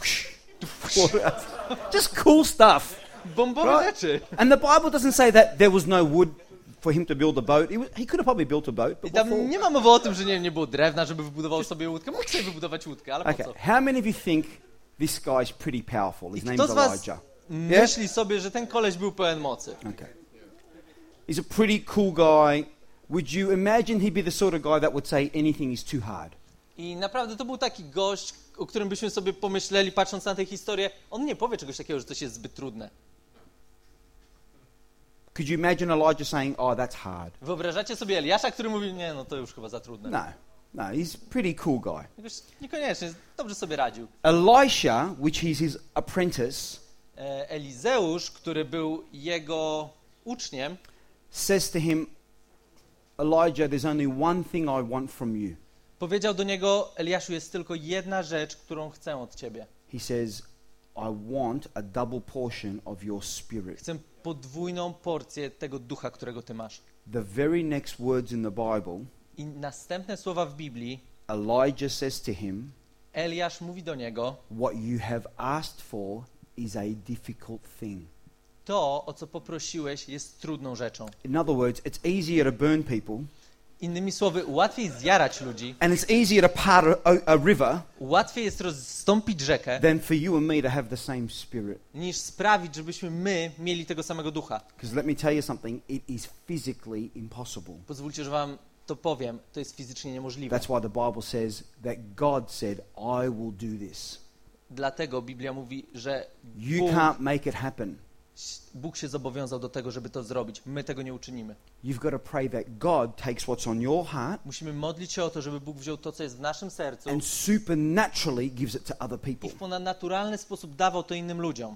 A: Just cool stuff.
B: bombowe
A: Right.
B: rzeczy.
A: And the Bible doesn't say that there was no wood for him to build a boat. He could have probably built a boat.
B: I
A: But what for?
B: tam nie ma mowy o tym, że nie było drewna, żeby wybudował sobie łódkę. Mógł sobie wybudować łódkę, ale po
A: Okay,
B: co?
A: how many of you think this guy's pretty powerful? His
B: I
A: name's
B: kto z was
A: Elijah.
B: myśli sobie, że ten koleś był pełen mocy?
A: Okay. He's a pretty cool guy. Would you imagine he'd be the sort of guy that would say anything is too hard?
B: I naprawdę to był taki gość, o którym byśmy sobie pomyśleli, patrząc na tę historię, on nie powie czegoś takiego, że coś jest zbyt trudne.
A: Could you imagine Elijah saying, "Oh, that's hard"?
B: Wyobrażacie sobie Eliasza, który mówi, nie, no to już chyba za trudne.
A: No, he's a pretty cool guy.
B: Jakoś niekoniecznie, dobrze sobie radził.
A: Elisha, which is his apprentice,
B: Elizeusz, który był jego uczniem,
A: says to him, Elijah, there's only one thing I want from you.
B: powiedział do niego, Eliaszu, jest tylko jedna rzecz, którą chcę od ciebie.
A: He says, I want a double portion of your spirit.
B: Chcę podwójną porcję tego ducha, którego ty masz.
A: The very next words in the Bible,
B: I następne słowa w Biblii,
A: Elijah says to him,
B: Eliasz mówi do niego,
A: what you have asked for is a difficult thing.
B: to, o co poprosiłeś, jest trudną rzeczą.
A: In other words, it's easier to burn people,
B: Innymi słowy, łatwiej zjarać ludzi,
A: and it's easier to part a river
B: łatwiej jest rozstąpić rzekę,
A: than for you and me to have the same spirit.
B: niż sprawić, żebyśmy my mieli tego samego ducha.
A: Because let me tell you something, it is physically impossible.
B: Pozwólcie, że wam to powiem, to jest fizycznie niemożliwe.
A: That's why the Bible says that God said, I will do this.
B: Dlatego Biblia mówi, że
A: You can't make it happen.
B: Bóg się zobowiązał do tego, żeby to zrobić. My tego nie uczynimy.
A: You've got to pray that God takes what's on your heart
B: Musimy modlić się o to, żeby Bóg wziął to, co jest w naszym sercu
A: and supernaturally gives it to other
B: i
A: people.
B: w ponadnaturalny sposób dawał to innym ludziom.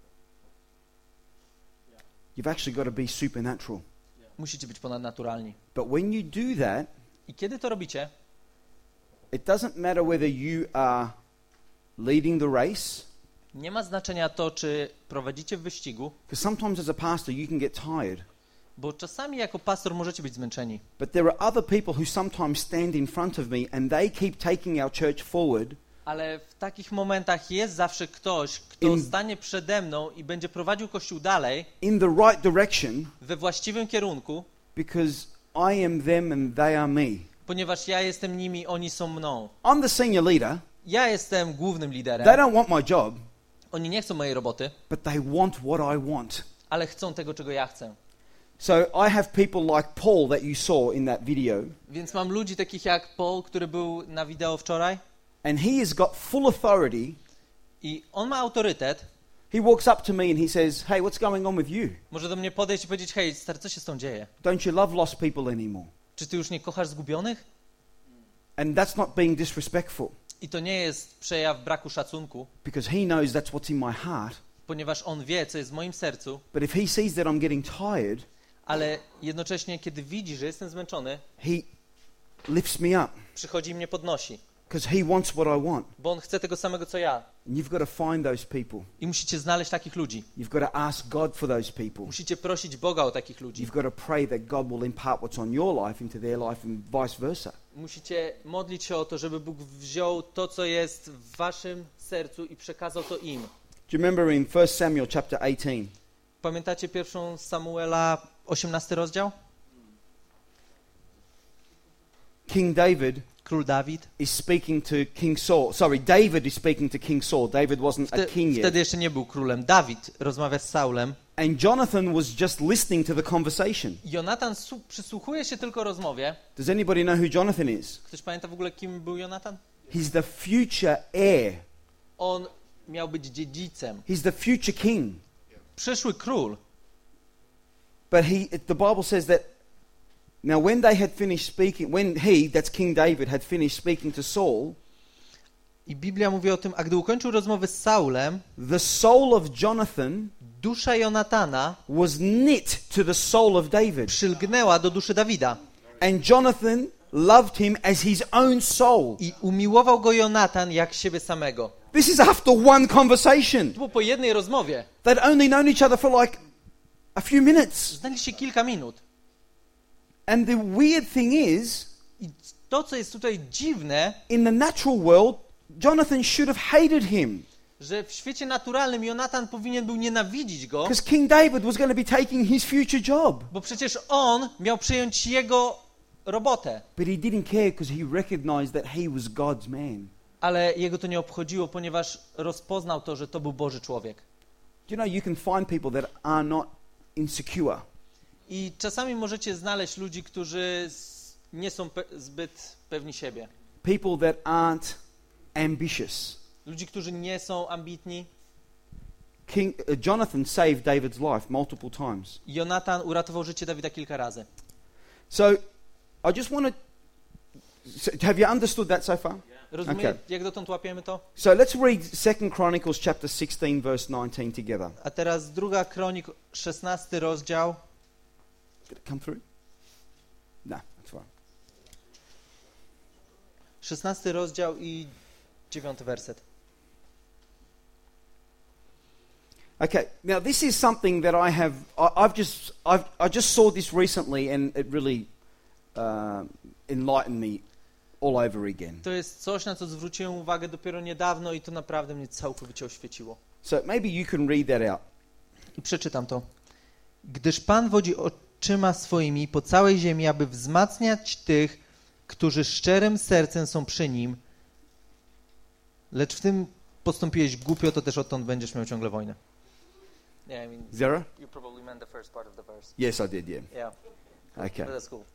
A: You've actually got to be supernatural.
B: Musicie być ponadnaturalni.
A: But when you do that,
B: I kiedy to robicie,
A: it doesn't matter whether you are leading the race,
B: nie ma znaczenia to, czy prowadzicie w wyścigu,
A: because sometimes as a pastor you can get tired.
B: bo czasami jako pastor możecie być zmęczeni.
A: But there are other people who sometimes stand in front of me and they keep taking our church forward.
B: Ale w takich momentach jest zawsze ktoś, kto stanie przede mną i będzie prowadził Kościół dalej
A: In the right direction,
B: we właściwym kierunku,
A: because I am them and they are me.
B: ponieważ ja jestem nimi, oni są mną.
A: I'm the senior leader.
B: Ja jestem głównym
A: They
B: liderem.
A: don't want my job,
B: Oni nie chcą mojej roboty,
A: but they want what I want.
B: ale chcą tego, czego ja chcę.
A: So I have people like Paul that you saw in that video,
B: Więc mam ludzi takich jak Paul, który był na wideo wczoraj
A: and he has got full authority.
B: i on ma autorytet.
A: He walks up to me and he says, "Hey, what's going on with you?
B: Może do mnie podejść i powiedzieć, hej, stary, co się z tą dzieje?
A: Don't you love lost people anymore?"
B: Czy ty już nie kochasz zgubionych?
A: And that's not being disrespectful,
B: I to nie jest przejaw braku szacunku,
A: because he knows that's what's in my heart.
B: ponieważ on wie, co jest w moim sercu,
A: But if he sees that I'm getting tired,
B: ale jednocześnie, kiedy widzi, że jestem zmęczony,
A: he lifts me up,
B: przychodzi i mnie podnosi,
A: because he wants what I want.
B: bo on chce tego samego, co ja.
A: And you've got to find those people.
B: I musicie znaleźć takich ludzi.
A: You've got to ask God for those people.
B: Musicie prosić Boga o takich ludzi.
A: You've got to pray that God will impart what's on your life into their life and vice versa.
B: Musicie modlić się o to, żeby Bóg wziął to, co jest w waszym sercu i przekazał to im.
A: Do you remember in 1 Samuel chapter 18?
B: Pamiętacie 1 Samuela 18 rozdział?
A: King David
B: Król Dawid.
A: is speaking to King Saul. Sorry, David is speaking to King Saul. David wasn't a king yet.
B: Wtedy jeszcze nie był królem. Dawid rozmawia z Saulem.
A: And Jonathan was just listening to the conversation.
B: Jonatan przysłuchuje się tylko rozmowie.
A: Does anybody know who Jonathan is?
B: Ktoś pamięta w ogóle, kim był Jonatan?
A: He's the future heir.
B: On miał być dziedzicem.
A: He's the future king.
B: Przyszły król.
A: But the Bible says that now when they had finished speaking, when he, that's King David, had finished speaking to Saul,
B: I Biblia mówi o tym, a gdy ukończył rozmowę z Saulem,
A: the soul of Jonathan
B: dusza Jonatana
A: was knit to the soul of David.
B: przylgnęła do duszy Dawida.
A: And Jonathan loved him as his own soul.
B: I umiłował go Jonatan jak siebie samego.
A: This is after one conversation.
B: To było po jednej rozmowie.
A: They'd only known each other for like a few minutes.
B: Znali się kilka minut.
A: And the weird thing is,
B: I to, co jest tutaj dziwne,
A: in the natural world, Jonathan should have hated him.
B: że w świecie naturalnym Jonatan powinien był nienawidzić go,
A: Because King David was going to be taking his future job.
B: bo przecież on miał przejąć jego robotę.
A: But he didn't care because he recognized that he was God's man.
B: Ale jego to nie obchodziło, ponieważ rozpoznał to, że to był Boży człowiek.
A: Do you know you can find people that are not insecure.
B: I czasami możecie znaleźć ludzi, którzy nie są zbyt pewni siebie.
A: People that aren't ambitious.
B: Ludzi, którzy nie są ambitni.
A: Jonathan saved David's life multiple times.
B: Jonatan uratował życie Dawida kilka razy.
A: So I just want to... Have you understood that so far?
B: Rozumiecie,
A: Okay.
B: jak dotąd łapiemy to?
A: So let's read 2 Chronicles chapter 16 verse 19 together.
B: A teraz 2 Kronik, 16 rozdział.
A: Did it come through? No, that's fine.
B: 16 rozdział i 9 werset.
A: Okay, now this is something that I just saw this recently and it really enlightened me all over again.
B: To jest coś, na co zwróciłem uwagę dopiero niedawno i to naprawdę mnie całkowicie oświeciło.
A: So maybe you can read that out.
B: I przeczytam to. Gdyż Pan wodzi oczyma swoimi po całej ziemi, aby wzmacniać tych, którzy szczerym sercem są przy Nim, lecz w tym postąpiłeś głupio, to też odtąd będziesz miał ciągle wojnę. Yeah, I mean,
A: Zara?
B: you probably meant the first part of the verse.
A: Yes, I did, yeah.
B: Yeah,
A: Okay.
B: but that's cool.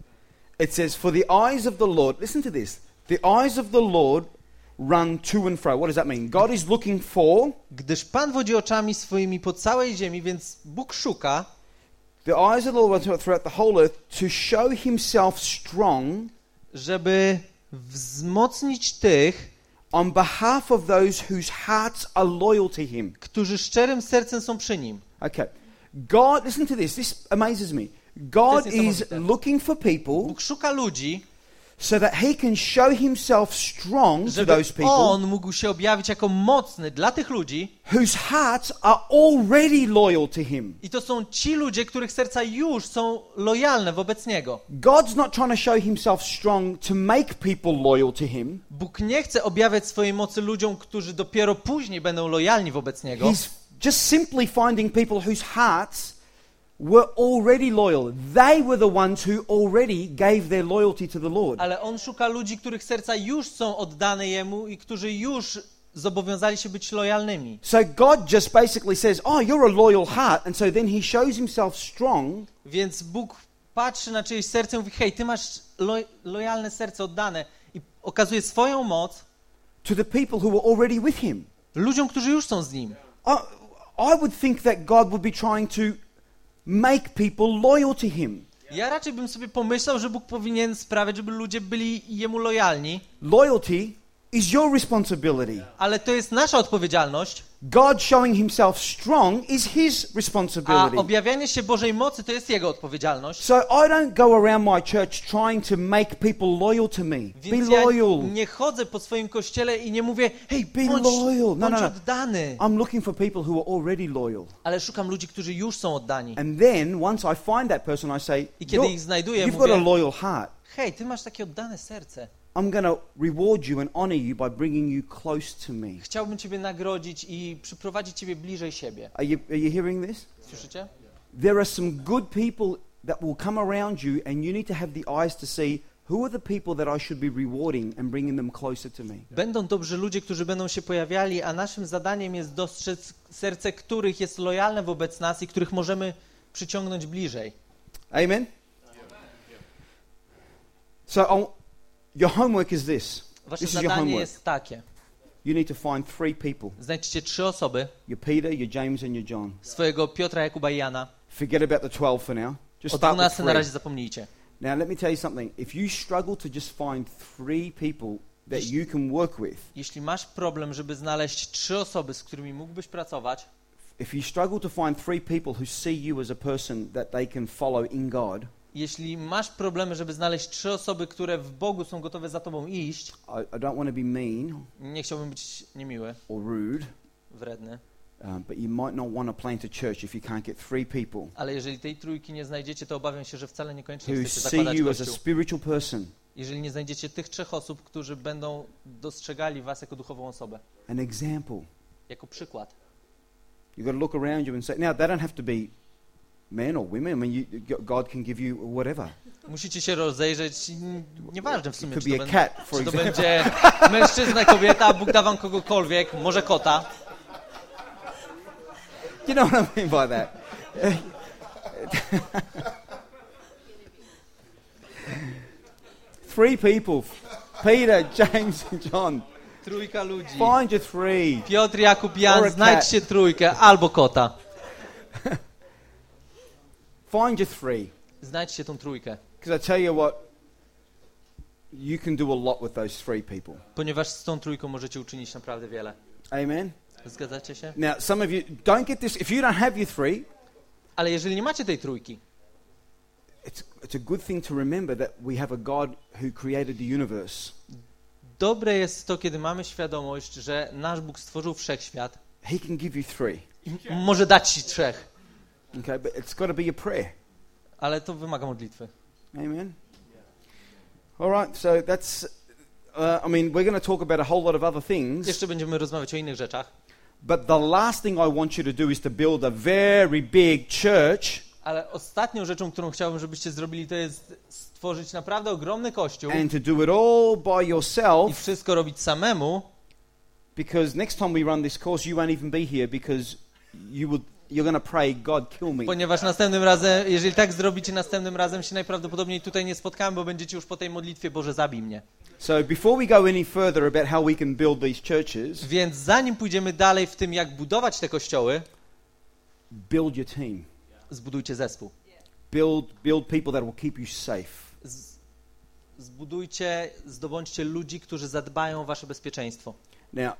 A: It says, for the eyes of the Lord, listen to this, the eyes of the Lord run to and fro. What does that mean? God is looking for,
B: Gdyż Pan wodzi oczami swoimi po całej ziemi, więc Bóg szuka,
A: the eyes of the Lord run throughout the whole earth to show himself strong
B: żeby wzmocnić tych,
A: on behalf of those whose hearts are loyal to him.
B: którzy szczerym sercem są przy Nim.
A: Okay. God, listen to this. This amazes me. God
B: To jest
A: is
B: niesamowite.
A: looking for people
B: Bóg szuka ludzi,
A: so that he can show himself strong to
B: żeby
A: those people
B: On mógł się objawić jako mocny dla tych ludzi.
A: whose hearts are already loyal to him.
B: I to są ci ludzie, których serca już są lojalne wobec Niego.
A: God's not trying to show himself strong to make people loyal to him.
B: Bóg nie chce objawiać swojej mocy ludziom, którzy dopiero później będą lojalni wobec Niego.
A: He's just simply finding people whose hearts were already loyal. They were the ones who already gave their loyalty to the Lord.
B: Ale On szuka ludzi, których serca już są oddane Jemu i którzy już zobowiązali się być lojalnymi.
A: So God just basically says, oh, you're a loyal heart. And so then he shows himself strong
B: Więc Bóg patrzy na czyjeś serce i mówi, hej, ty masz lojalne serce oddane i okazuje swoją moc
A: to the people who were already with him.
B: ludziom, którzy już są z Nim.
A: I would think that God would be trying to make people loyal to him.
B: Ja raczej bym sobie pomyślał, że Bóg powinien sprawiać, żeby ludzie byli Jemu lojalni,
A: Loyalty is your responsibility.
B: ale to jest nasza odpowiedzialność,
A: God showing himself strong is his
B: a
A: responsibility.
B: objawianie się Bożej mocy to jest Jego odpowiedzialność.
A: So I don't go around my church trying to make people loyal to me. Be
B: Więc ja
A: loyal.
B: nie chodzę po swoim kościele i nie mówię, hej,
A: Be
B: bądź
A: loyal. No,
B: bądź
A: no.
B: oddany.
A: I'm looking for people who are already loyal.
B: Ale szukam ludzi, którzy już są oddani.
A: And then once I find that person, I say,
B: I kiedy ich znajduję,
A: you've got a
B: mówię,
A: loyal heart.
B: hej, ty masz takie oddane serce.
A: I'm going to reward you and honor you by bringing you close to me.
B: Chciałbym ciebie nagrodzić i przyprowadzić ciebie bliżej siebie.
A: Are you hearing this?
B: Słyszycie?
A: There are some good people that will come around you and you need to have the eyes to see who are the people that I should be rewarding and bringing them closer to me.
B: Będą dobrzy ludzie, którzy będą się pojawiali, a naszym zadaniem jest dostrzec serce, których jest lojalne wobec nas i których możemy przyciągnąć bliżej.
A: Amen? So your homework is this.
B: Wasze
A: This is your
B: zadanie
A: homework.
B: jest takie.
A: You need to find 3 people.
B: Znajdźcie 3 osoby,
A: You're Peter, you're James and you're John.
B: swojego Piotra, Jakuba i Jana.
A: Forget about the 12 for now. Just
B: O
A: start with
B: 12 na
A: 3.
B: razie zapomnijcie.
A: Now let me tell you something. If you struggle to just find 3 people that you can work with,
B: Jeśli masz problem, żeby znaleźć 3 osoby, z którymi mógłbyś pracować,
A: if you struggle to find 3 people who see you as a person that they can follow in God,
B: jeśli masz problemy, żeby znaleźć 3 osoby, które w Bogu są gotowe za tobą iść,
A: I don't want to be mean
B: nie chciałbym być niemiły,
A: or rude,
B: wredny,
A: but you might not want to plant a church if you can't get 3 people
B: ale jeżeli tej trójki nie znajdziecie, to obawiam się, że wcale niekoniecznie
A: who
B: chcecie
A: see
B: zakładać
A: you as a
B: kościół.
A: spiritual person.
B: Jeżeli nie znajdziecie tych 3 osób, którzy będą dostrzegali was jako duchową osobę,
A: An example.
B: jako przykład.
A: You've got to look around you and say, now they don't have to be men or women. I mean, God can give you whatever.
B: Musicie się rozejrzeć, nieważne w
A: It
B: sumie,
A: could
B: czy
A: be
B: to,
A: a cat, for
B: czy to
A: example.
B: będzie mężczyzna, kobieta, Bóg da wam kogokolwiek, może kota.
A: You know what I mean by that? 3 people. Peter, James and John.
B: Trójka ludzi.
A: Find your 3.
B: Piotr, Jakub,
A: Or a
B: Jan,
A: cat.
B: znajdźcie trójkę albo kota.
A: Find your 3.
B: Znajdźcie tą trójkę,
A: Because I tell you what, you can do a lot with those 3 people.
B: ponieważ z tą trójką możecie uczynić naprawdę wiele.
A: Amen?
B: Zgadzacie się?
A: Now, some of you, don't get this, if you don't have your 3,
B: Ale jeżeli nie macie tej trójki,
A: it's a good thing to remember that we have a God who created the universe.
B: dobre jest to, kiedy mamy świadomość, że nasz Bóg stworzył wszechświat
A: He can give you 3.
B: i może dać ci 3,
A: Okay, but it's got to be a prayer.
B: ale to wymaga modlitwy.
A: Amen. All right, so that's, I mean, we're going to talk about a whole lot of other things,
B: Jeszcze będziemy rozmawiać o innych rzeczach,
A: but the last thing I want you to do is to build a very big church
B: ale ostatnią rzeczą, którą chciałbym, żebyście zrobili, to jest stworzyć naprawdę ogromny kościół
A: and to do it all by
B: i
A: yourself,
B: wszystko robić samemu,
A: because next time we run this course, you won't even be here because you're going to pray, God, kill me.
B: ponieważ następnym razem, jeżeli tak zrobicie, następnym razem się najprawdopodobniej tutaj nie spotkamy, bo będziecie już po tej modlitwie, Boże, zabij mnie.
A: So before we go any further about how we can build these churches,
B: Więc zanim pójdziemy dalej w tym, jak budować te kościoły,
A: build your team.
B: zbudujcie zespół.
A: Build people that will keep you safe.
B: Zdobądźcie ludzi, którzy zadbają o wasze bezpieczeństwo.
A: Now,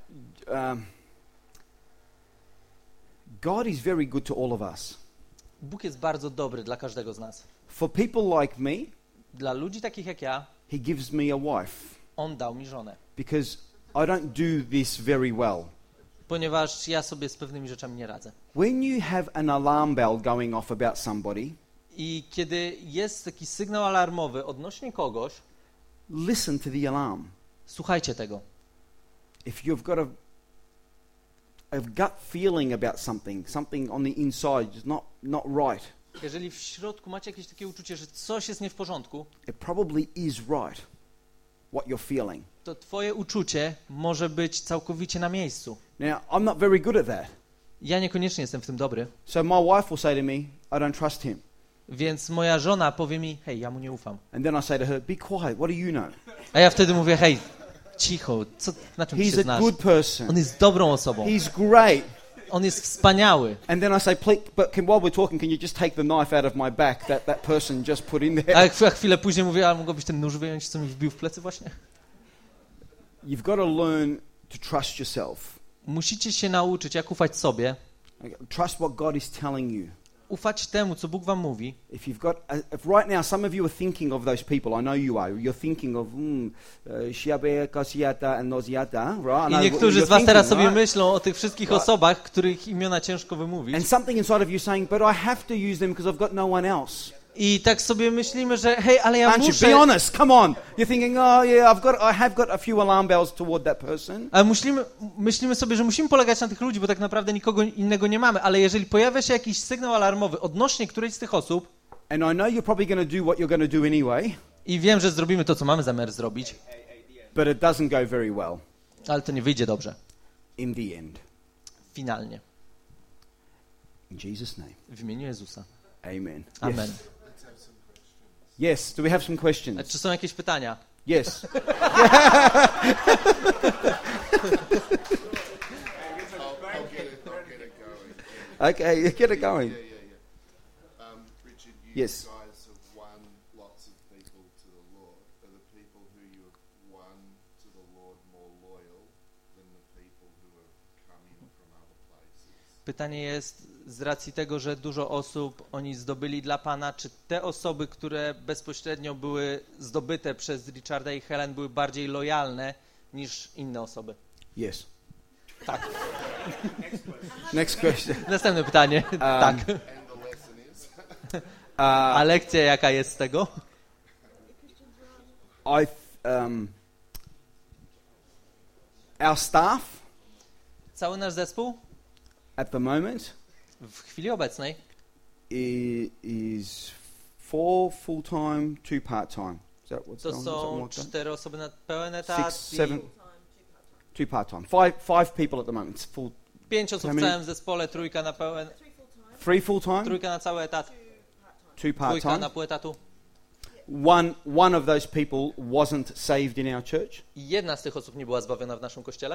A: God is very good to all of us.
B: Bóg jest bardzo dobry dla każdego z nas.
A: For people like me,
B: Dla ludzi takich jak ja,
A: He gives me a wife
B: On dał mi żonę.
A: because I don't do this very well.
B: Ponieważ ja sobie z pewnymi rzeczami nie radzę.
A: When you have an alarm bell going off about somebody,
B: I kiedy jest taki sygnał alarmowy odnośnie kogoś,
A: listen to the alarm.
B: słuchajcie tego.
A: If you've got a gut feeling about something on the inside is not right,
B: Jeżeli w środku macie jakieś takie uczucie, że coś jest nie w porządku,
A: it probably is right, what you're feeling.
B: to twoje uczucie może być całkowicie na miejscu.
A: Now, I'm not very good at that.
B: Ja niekoniecznie jestem w tym dobry,
A: So my wife will say to me, I don't trust him.
B: więc moja żona powie mi, hej, ja mu nie ufam.
A: And then I say to her, be quiet, what do you know?
B: A ja wtedy mówię, hej, cicho, na czym ty się
A: He's a
B: znasz?
A: good person.
B: On jest dobrą osobą,
A: He's great.
B: on jest wspaniały.
A: And then I say, please, but while we're talking, can you just take the knife out of my back that person just put in
B: A
A: there?
B: jak chwilę później mówię, a mogłabyś ten nóż wyjąć, co mi wbił w plecy właśnie?
A: You've got to learn to trust yourself.
B: Musicie się nauczyć, jak ufać sobie,
A: Trust what God is telling you.
B: ufać temu, co Bóg wam mówi.
A: If right now some of you are thinking of those people, I know you are. You're thinking of Shiabe, Kasiata and Noziata, right?
B: I
A: I know
B: niektórzy
A: what
B: z was
A: you're
B: teraz
A: thinking,
B: sobie
A: right?
B: myślą o tych wszystkich osobach, których imiona ciężko wymówić.
A: And something inside of you saying, but I have to use them because I've got no one else.
B: I tak sobie myślimy, że hej, ale ja
A: Aren't you? Be
B: muszę...
A: honest, come on. You're thinking, oh yeah, I have got a few alarm bells toward that person.
B: Ale myślimy sobie, że musimy polegać na tych ludzi, bo tak naprawdę nikogo innego nie mamy. Ale jeżeli pojawia się jakiś sygnał alarmowy odnośnie którejś z tych osób,
A: And I know you're probably going to do what you're going to do anyway,
B: i wiem, że zrobimy to, co mamy zamiar zrobić,
A: but it doesn't go very well
B: ale to nie wyjdzie dobrze.
A: in the end.
B: Finalnie.
A: In Jesus' name.
B: W imieniu Jezusa.
A: Amen.
B: Amen.
A: Yes. Do we have some
B: A
A: questions?
B: czy są jakieś pytania?
A: Yes.
C: I'll get it going.
A: Okay, get it going.
C: Richard, you
A: Yes.
C: guys have won lots of people to the Lord. Are the people who you have won to the Lord the people who are coming from other places?
B: Pytanie jest z racji tego, że dużo osób oni zdobyli dla Pana, czy te osoby, które bezpośrednio były zdobyte przez Richarda i Helen, były bardziej lojalne niż inne osoby?
A: Yes.
B: Tak.
A: Next question.
B: Następne pytanie. Tak.
C: And the lesson is?
B: A lekcja jaka jest z tego?
A: Our staff
B: Cały nasz zespół
A: at the moment
B: w chwili obecnej
A: is 4 full-time, 2 part-time. Is that what's
B: to
A: going on?
B: są
A: Something like that?
B: 4 osoby na pełen etat
A: 6,
B: i
A: 7, 2 part-time. Five people at the moment. It's
B: 5 osób
A: How
B: w
A: many?
B: całym zespole, 3 na pełen,
A: 3 full-time,
B: 3 na cały etat,
A: 2
B: 2
A: part-time.
B: na pół etatu.
A: One of those people wasn't saved in our church,
B: I jedna z tych osób nie była zbawiona w naszym kościele.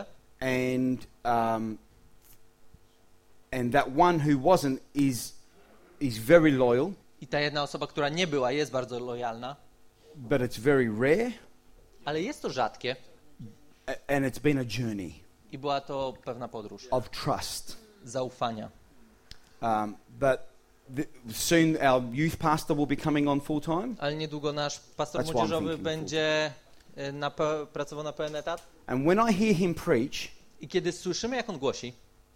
A: and that one who wasn't is very loyal,
B: I ta jedna osoba, która nie była, jest bardzo lojalna,
A: but it's very rare,
B: ale jest to rzadkie
A: and it's been a journey
B: i była to pewna podróż
A: of trust.
B: zaufania.
A: But soon our youth pastor will be coming on full time,
B: Ale niedługo nasz pastor
A: That's what I'm
B: młodzieżowy
A: thinking,
B: będzie pracował na pełen etat.
A: and when I hear him preach,
B: I kiedy słyszymy, jak on głosi,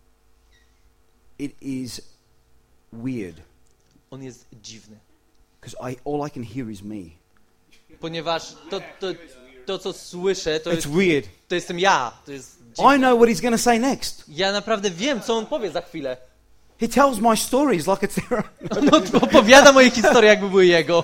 A: it is weird
B: on jest dziwny.
A: because all I can hear is me.
B: Ponieważ to co słyszę,
A: It's weird.
B: to jestem ja. To jest dziwne.
A: I know what he's going to say next.
B: Ja naprawdę wiem, co on powie za chwilę.
A: He tells my stories like it's their own.
B: On opowiada moje historie, jakby były jego.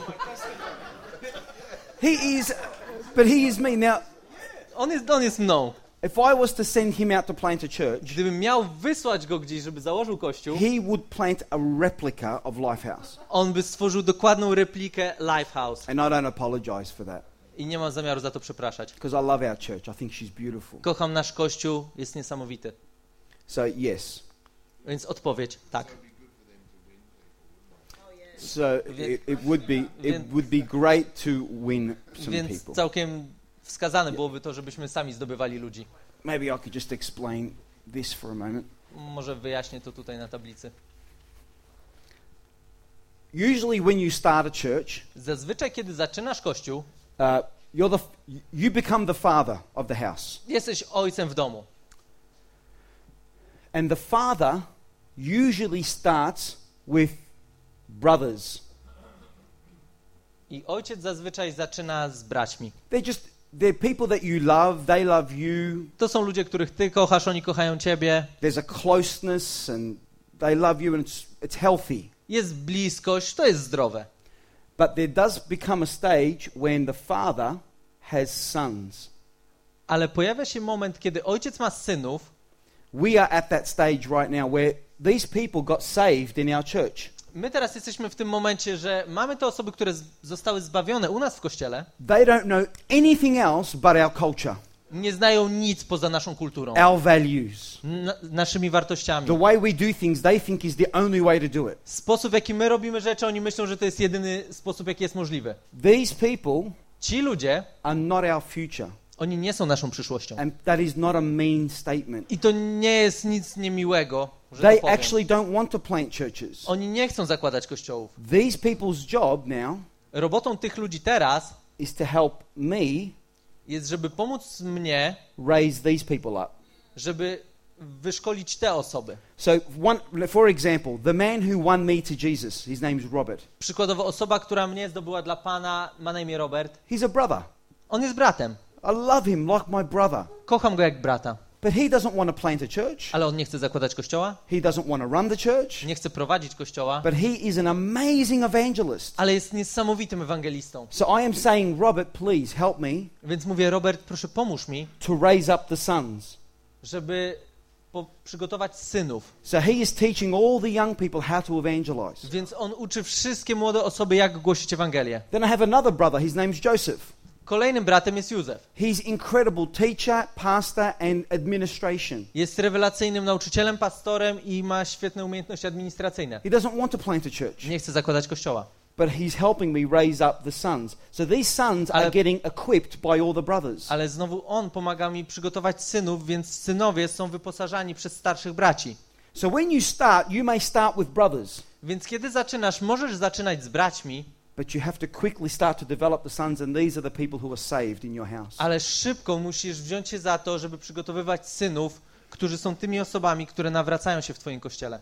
A: But he is me. Now,
B: On jest mną.
A: if I was to send him out to plant a church,
B: Gdybym miał wysłać go gdzieś, żeby założył kościół,
A: he would plant a replica of Lifehouse.
B: on by stworzył dokładną replikę Lifehouse.
A: And I don't apologize for that
B: I nie mam zamiaru za to przepraszać.
A: because I love our church. I think she's beautiful.
B: Kocham nasz kościół, jest niesamowity.
A: So, yes.
B: Więc odpowiedź, tak.
A: So it would be great to win some
B: Więc
A: people.
B: całkiem wskazane byłoby to, żebyśmy sami zdobywali ludzi.
A: Maybe I could just explain this for a moment.
B: Może wyjaśnię to tutaj na tablicy.
A: Usually when you start a church,
B: Zazwyczaj, kiedy zaczynasz kościół,
A: you become the father of the house.
B: jesteś ojcem w domu.
A: And the father usually starts with brothers.
B: I ojciec zazwyczaj zaczyna z braćmi.
A: They're people that you love, they love you.
B: To są ludzie, których ty kochasz, oni kochają ciebie.
A: There's a closeness and they love you and it's healthy.
B: Jest bliskość, to jest zdrowe.
A: But there does become a stage when the father has sons.
B: Ale pojawia się moment, kiedy ojciec ma synów.
A: We are at that stage right now where these people got saved in our church.
B: My teraz jesteśmy w tym momencie, że mamy te osoby, które zostały zbawione u nas w kościele.
A: They don't know anything else but our culture,
B: Nie znają nic poza naszą kulturą,
A: our values.
B: naszymi wartościami.
A: The way we do things, they think is the only way to do it.
B: Sposób, w jaki my robimy rzeczy, oni myślą, że to jest jedyny sposób, jaki jest możliwy.
A: These people
B: Ci ludzie,
A: are not our future.
B: oni nie są naszą przyszłością.
A: And that is not a mean statement.
B: I to nie jest nic niemiłego, że
A: They
B: to powiem.
A: actually don't want to plant churches.
B: Oni nie chcą zakładać kościołów.
A: These people's job now
B: Robotą tych ludzi teraz
A: is to help me
B: jest, żeby pomóc mnie,
A: raise these people up.
B: żeby wyszkolić te osoby.
A: So, for example, the man who won me to Jesus, his name's Robert.
B: Przykładowo osoba, która mnie zdobyła dla Pana, ma na imię Robert.
A: He's a brother.
B: On jest bratem.
A: I love him like my brother.
B: Kocham go jak brata.
A: But he doesn't want to plant a church.
B: Ale on nie chce zakładać kościoła,
A: He doesn't want to run the church.
B: nie chce prowadzić kościoła,
A: But he is an amazing evangelist.
B: ale jest niesamowitym ewangelistą.
A: So I am saying, Robert, please help me
B: Więc mówię, Robert, proszę pomóż mi,
A: to raise up the sons.
B: żeby przygotować synów.
A: So he is teaching all the young people how to evangelize.
B: Więc on uczy wszystkie młode osoby, jak głosić Ewangelię.
A: Then I have another brother. His name's Joseph.
B: Kolejnym bratem jest Józef.
A: He's incredible teacher, pastor and administration.
B: Jest rewelacyjnym nauczycielem, pastorem i ma świetne umiejętności administracyjne.
A: He doesn't want to plant a church.
B: Nie chce zakładać kościoła.
A: but he's helping me raise up the sons. So these sons are getting equipped by all the brothers.
B: Ale znowu on pomaga mi przygotować synów, więc synowie są wyposażani przez starszych braci.
A: So when you start, you may start with brothers.
B: Więc kiedy zaczynasz, możesz zaczynać z braćmi,
A: But you have to quickly start to develop the sons, and these are the people who are saved in your house.
B: ale szybko musisz wziąć się za to, żeby przygotowywać synów, którzy są tymi osobami, które nawracają się w twoim kościele.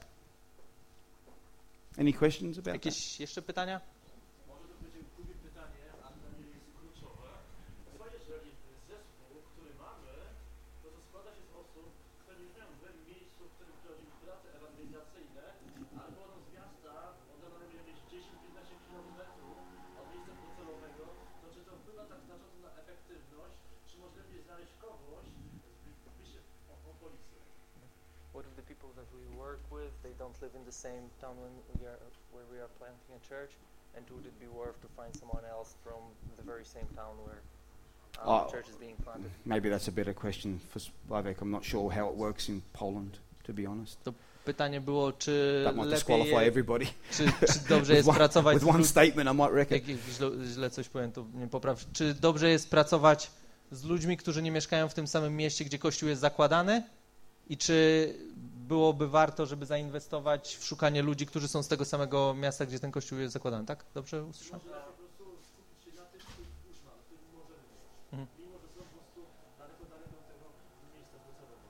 A: Any questions about that?
B: Jakieś jeszcze pytania?
D: Może to będzie drugie pytanie, a dla mnie jest kluczowe. Co jeżeli zespół, który mamy, to składa się z osób, które mieszkają w miejscu, w którym prowadzimy prace ewangelizacyjne, ale pochodzą z miasta, oddalonego jakieś 10-15 km od miejsca docelowego, to czy to wpływa tak znacząco na efektywność, czy może lepiej znaleźć kogoś w bliższej okolicy?
B: What if the people that we work with, they don't live in the same town where we are planting a church, and would it be worth to find someone else from the very same town where our church is being planted?
A: Maybe that's a better question for Slavek. I'm not sure how it works in Poland, to be honest.
B: To pytanie było, czy
A: That might
B: lepiej
A: disqualify everybody.
B: czy dobrze jest pracować
A: With one statement, I might reckon.
B: jak źle coś powiem, to nie popraw. Czy dobrze jest pracować z ludźmi, którzy nie mieszkają w tym samym mieście, gdzie kościół jest zakładany? I czy byłoby warto, żeby zainwestować w szukanie ludzi, którzy są z tego samego miasta, gdzie ten kościół jest zakładany? Tak? Dobrze usłyszałem?
D: Może po prostu skupić się na tych, których już ma, których może być, mimo że są po prostu daleko od tego miejsca docelowego.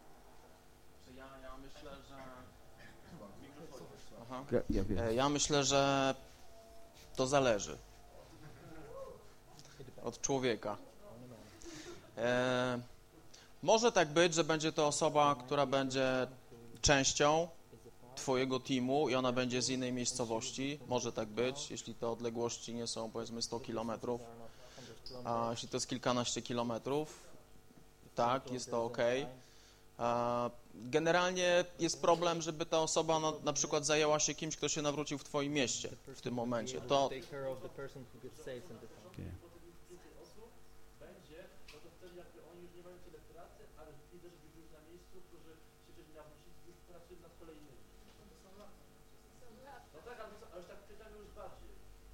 E: Ja myślę, że... Aha.
A: Yeah.
E: Ja myślę, że to zależy od człowieka. Może tak być, że będzie to osoba, która będzie częścią twojego teamu i ona będzie z innej miejscowości. Może tak być, jeśli te odległości nie są, powiedzmy, 100 kilometrów, a jeśli to jest kilkanaście kilometrów, tak, jest to ok. Generalnie jest problem, żeby ta osoba na przykład zajęła się kimś, kto się nawrócił w twoim mieście w tym momencie. To
D: Będzie, no to wtedy jakby oni już nie mają tyle pracy, ale widzę, że już na miejscu, którzy się też nawrócili, już pracują nad kolejnymi. No tak, ale już tak pytanie już bardziej.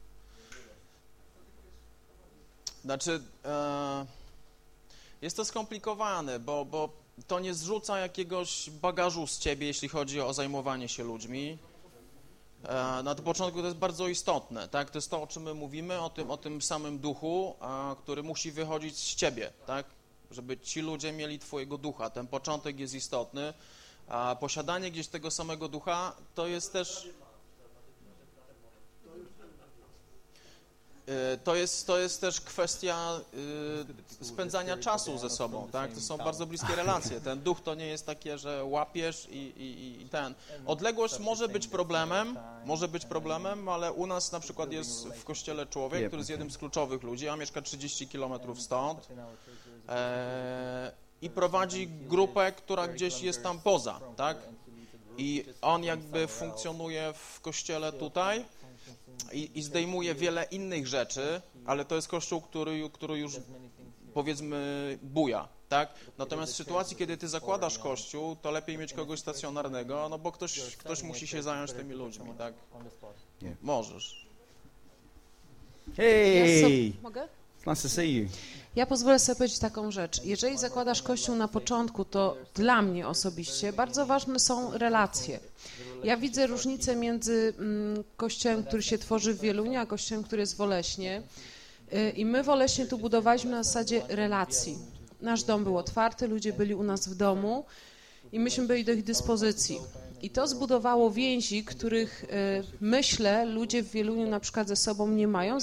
E: Znaczy, jest to skomplikowane, bo to nie zrzuca jakiegoś bagażu z ciebie, jeśli chodzi o zajmowanie się ludźmi. Na początku to jest bardzo istotne, tak? To jest to, o czym my mówimy, o tym samym duchu, który musi wychodzić z ciebie, tak? Żeby ci ludzie mieli twojego ducha. Ten początek jest istotny, a posiadanie gdzieś tego samego ducha to jest też... To jest też kwestia spędzania czasu ze sobą, tak? To są bardzo bliskie relacje. Ten duch to nie jest takie, że łapiesz i ten. Odległość może być problemem, ale u nas na przykład jest w kościele człowiek, który jest jednym z kluczowych ludzi, a mieszka 30 kilometrów stąd i prowadzi grupę, która gdzieś jest tam poza, tak? I on jakby funkcjonuje w kościele tutaj, i zdejmuje wiele innych rzeczy, ale to jest kościół, który już, powiedzmy, buja, tak? Natomiast w sytuacji, kiedy ty zakładasz kościół, to lepiej mieć kogoś stacjonarnego, no bo ktoś musi się zająć tymi ludźmi, tak? Możesz.
A: Hey!
F: Mogę?
A: It's nice to see you.
F: Ja pozwolę sobie powiedzieć taką rzecz. Jeżeli zakładasz kościół na początku, to dla mnie osobiście bardzo ważne są relacje. Ja widzę różnicę między kościołem, który się tworzy w Wieluniu, a kościołem, który jest w Oleśnie. I my w Oleśnie tu budowaliśmy na zasadzie relacji. Nasz dom był otwarty, ludzie byli u nas w domu i myśmy byli do ich dyspozycji. I to zbudowało więzi, których myślę ludzie w Wieluniu na przykład ze sobą nie mają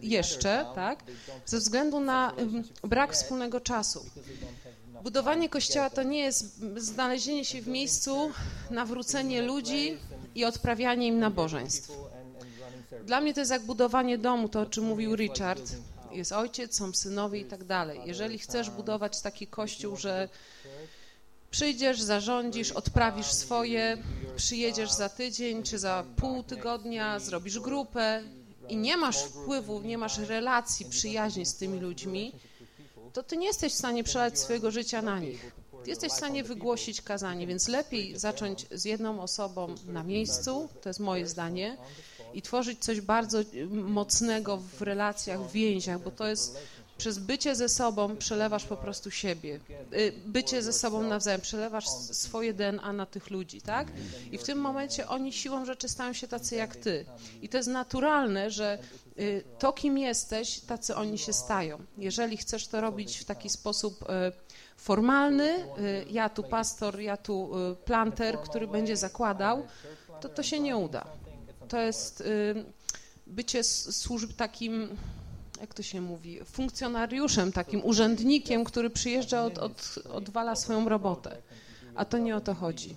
F: ze względu na brak wspólnego czasu. Budowanie kościoła to nie jest znalezienie się w miejscu, nawrócenie ludzi i odprawianie im nabożeństw. Dla mnie to jest jak budowanie domu, to o czym mówił Richard. Jest ojciec, są synowie i tak dalej. Jeżeli chcesz budować taki kościół, że przyjdziesz, zarządzisz, odprawisz swoje, przyjedziesz za tydzień czy za pół tygodnia, zrobisz grupę i nie masz wpływu, nie masz relacji, przyjaźni z tymi ludźmi, to ty nie jesteś w stanie przelać swojego życia na nich. Ty jesteś w stanie wygłosić kazanie, więc lepiej zacząć z jedną osobą na miejscu, to jest moje zdanie, i tworzyć coś bardzo mocnego w relacjach, w więziach, bo to jest przez bycie ze sobą przelewasz po prostu siebie. Bycie ze sobą nawzajem, przelewasz swoje DNA na tych ludzi, tak? I w tym momencie oni siłą rzeczy stają się tacy jak ty. I to jest naturalne, że to, kim jesteś, tacy oni się stają. Jeżeli chcesz to robić w taki sposób formalny, ja tu pastor, ja tu planter, który będzie zakładał, to się nie uda. To jest bycie takim, jak to się mówi, funkcjonariuszem, takim urzędnikiem, który przyjeżdża, odwala swoją robotę. A to nie o to chodzi.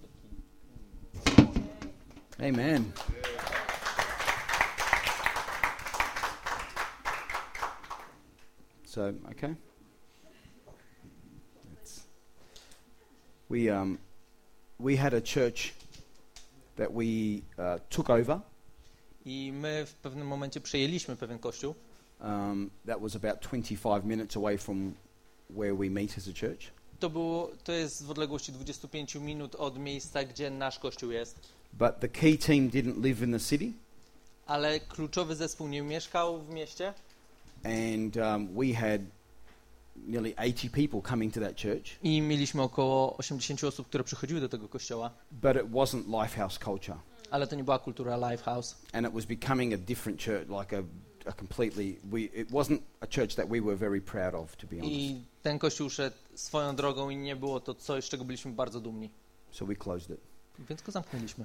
A: Amen. So, okay. We had a church that we took over.
B: I my w pewnym momencie przejęliśmy pewien kościół.
A: That was about 25 minutes away from where we meet as a church.
B: To jest w odległości 25 minut od miejsca, gdzie nasz kościół jest.
A: But the key team didn't live in the city.
B: Ale kluczowy zespół nie mieszkał w mieście.
A: And we had nearly 80 people coming to that church.
B: I mieliśmy około 80 osób, które przychodziły do tego kościoła.
A: But it wasn't Lifehouse culture.
B: Ale to nie była kultura Lifehouse.
A: And it was becoming a different church, like a completely. It wasn't a church that we were very proud of, to be honest.
B: I ten kościół szedł swoją drogą i nie było to coś, z czego byliśmy bardzo dumni.
A: So we closed it.
B: Więc go zamknęliśmy.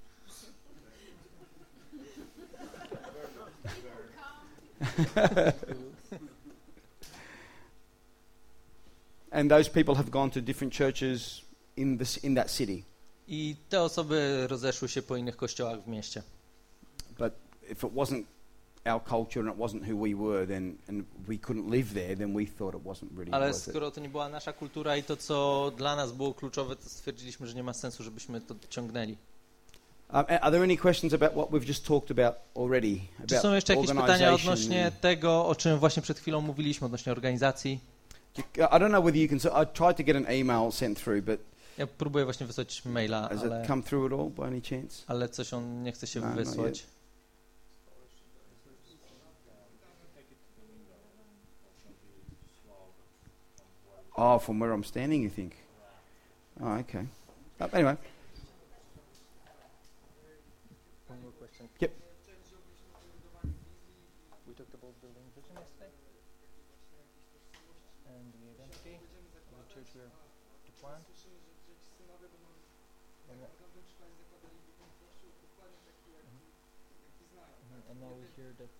A: And those people have gone to different churches in that city.
B: I te osoby rozeszły się po innych kościołach w mieście.
A: But if it wasn't our culture and it wasn't who we were, then and we couldn't live there, then we thought it wasn't really
B: Ale
A: worth it.
B: skoro to nie była nasza kultura i to, co dla nas było kluczowe, to stwierdziliśmy, że nie ma sensu, żebyśmy to ciągnęli.
A: Are there any questions about what we've just talked about already?
B: Czy są jeszcze jakieś pytania odnośnie tego, o czym właśnie przed chwilą mówiliśmy, odnośnie organizacji?
A: I don't know whether you can. I tried to get an email sent through, but
B: Ja próbuję właśnie wysłać maila,
A: has it come through at all by any chance?
B: ale coś on nie chce się
A: No, not
B: wysłać.
A: yet. Oh, from where I'm standing, you think? Oh, okay. Anyway.
B: One more question.
A: Yep.
B: We talked about building vision yesterday and the identity of the church we are to plant. And now we hear that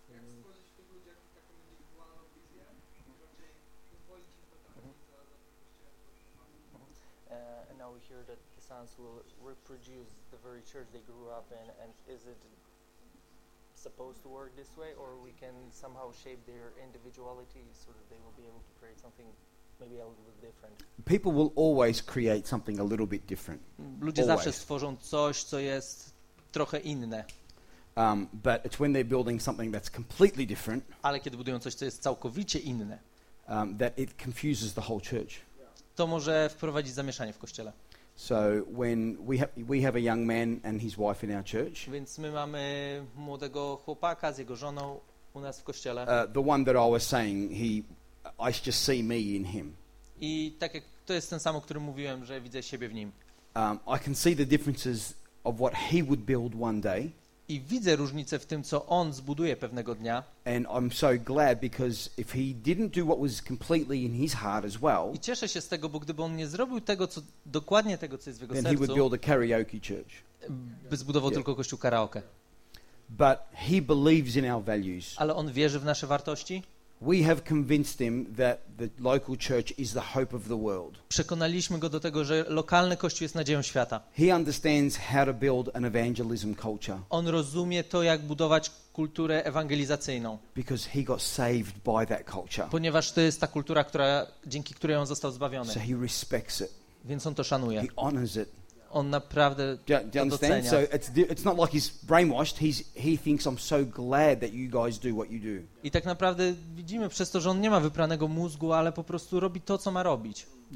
B: and now we hear that the sons will reproduce the very church they grew up in. And is it supposed to work this way, or we can somehow shape their individuality so that they will be able to create something maybe a little bit different?
A: People will always create something a little bit different.
B: Ludzie zawsze stworzą coś, co jest trochę inne.
A: But it's when they're building something that's completely different,
B: Ale kiedy budują coś, co jest całkowicie inne,
A: that it confuses the whole church.
B: to może wprowadzić zamieszanie w kościele.
A: So when we have a young man and his wife in our church,
B: Więc my mamy młodego chłopaka z jego żoną u nas w kościele.
A: the one that I was saying, I just see me in him.
B: I tak jak to jest ten sam, o którym mówiłem, że widzę siebie w nim.
A: I can see the differences of what he would build one day.
B: I widzę różnicę w tym, co on zbuduje pewnego dnia.
A: And I'm so glad, because if he didn't do what was completely in his heart as well,
B: I cieszę się z tego, bo gdyby on nie zrobił tego, dokładnie tego, co jest w jego
A: then he would
B: sercu,
A: build a karaoke church.
B: by zbudował
A: Yeah.
B: tylko kościół karaoke.
A: But he believes in our values.
B: Ale on wierzy w nasze wartości.
A: We have convinced him that the local church is the hope of the world.
B: Przekonaliśmy go do tego, że lokalny kościół jest nadzieją świata.
A: He understands how to build an evangelism culture
B: On rozumie to, jak budować kulturę ewangelizacyjną,
A: because he got saved by that culture.
B: ponieważ to jest ta kultura, dzięki której on został zbawiony.
A: So he respects it.
B: Więc on to szanuje.
A: He honors it.
B: On naprawdę
A: Do you
B: to
A: understand?
B: docenia.
A: So it's not like he's brainwashed. He thinks, I'm so glad that you guys do what you do.
B: I tak naprawdę widzimy przez to, że on nie ma wypranego mózgu, ale po prostu robi to, co ma robić.
A: Yeah.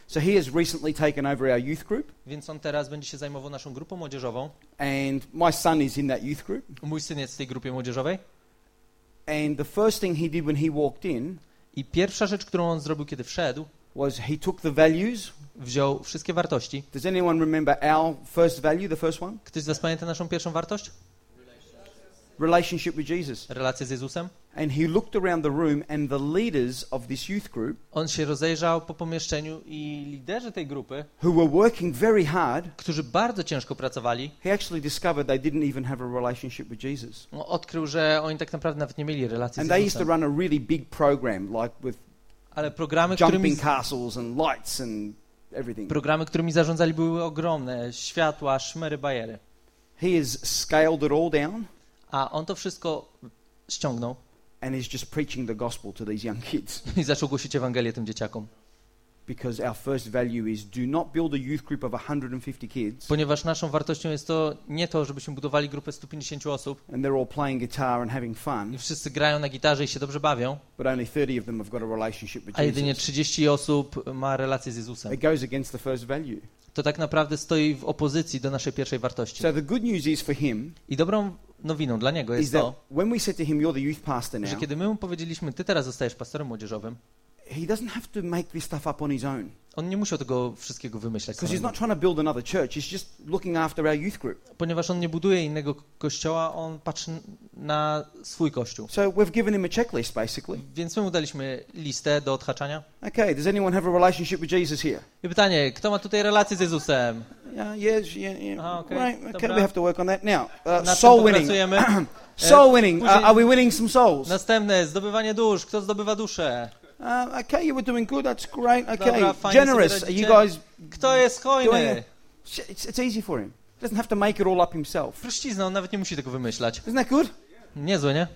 A: So he has recently taken over our youth group,
B: Więc on teraz będzie się zajmował naszą grupą młodzieżową.
A: and my son is in that youth group.
B: Mój syn jest w tej grupie młodzieżowej.
A: And the first thing he did when he walked in
B: I pierwsza rzecz, którą on zrobił, kiedy wszedł,
A: was he took the values.
B: wziął wszystkie wartości.
A: Does anyone remember our first value, the first one?
B: Ktoś z was pamięta naszą pierwszą wartość?
A: Relationship with Jesus.
B: Relacje z Jezusem.
A: And he looked around the room, and the leaders of this youth group,
B: On się rozejrzał po pomieszczeniu i liderzy tej grupy,
A: who were working very hard,
B: którzy bardzo ciężko pracowali,
A: he actually discovered they didn't even have a relationship with Jesus.
B: odkrył, że oni tak naprawdę nawet nie mieli relacji
A: And
B: z
A: they used to
B: Jezusem.
A: run a really big program, like with
B: Ale którymi
A: jumping castles and lights and everything.
B: którymi zarządzali, były ogromne. Światła, szmery, bajery.
A: He has scaled it all down
B: A on to wszystko ściągnął
A: and is just preaching the gospel to these young kids.
B: i zaczął głosić Ewangelię tym dzieciakom.
A: Because our first value is do not build a youth group of 150 kids
B: Ponieważ naszą wartością jest to nie to, żebyśmy budowali grupę 150 osób
A: and they're all playing guitar and having
B: i
A: fun,
B: wszyscy grają na gitarze i się dobrze bawią,
A: but only 30 of them have got a relationship with
B: a jedynie
A: Jesus.
B: 30 osób ma relację z Jezusem.
A: It goes against the first value.
B: To tak naprawdę stoi w opozycji do naszej pierwszej wartości.
A: So the good news is for him
B: I dobrą nowiną dla niego
A: is
B: jest
A: that
B: to,
A: when we said to him, you're the youth pastor
B: że
A: now,
B: kiedy my mu powiedzieliśmy, ty teraz zostajesz pastorem młodzieżowym,
A: he doesn't have to make this stuff up on his own.
B: on nie musiał tego wszystkiego wymyślać
A: Because he's
B: samemu.
A: not trying to build another church, he's just looking after our youth group.
B: Ponieważ on nie buduje innego kościoła, on patrzy na swój kościół.
A: So we've given him a checklist, basically.
B: Więc my mu daliśmy listę do odhaczania.
A: Okay, does anyone have a relationship with Jesus here?
B: I pytanie, kto ma tutaj relację z Jezusem?
A: Yeah, yes, yeah.
B: Aha, okay,
A: Right, okay,
B: dobra.
A: we have to work on that. Now,
B: Nad
A: soul
B: tym
A: winning.
B: pracujemy.
A: Soul winning.
B: później-
A: Are we winning some souls?
B: Następne, zdobywanie dusz. Kto zdobywa duszę?
A: Okay, you were doing good. That's great. Okay,
B: Dobra, fajnie
A: generous.
B: sobie
A: Are you
B: radzicie.
A: guys
B: Kto jest
A: doing
B: hojny?
A: it? It's easy for him. He doesn't have to make it all up himself.
B: Prościzna, on nawet nie musi tego wymyślać.
A: Isn't that good?
B: Niezłe, nie?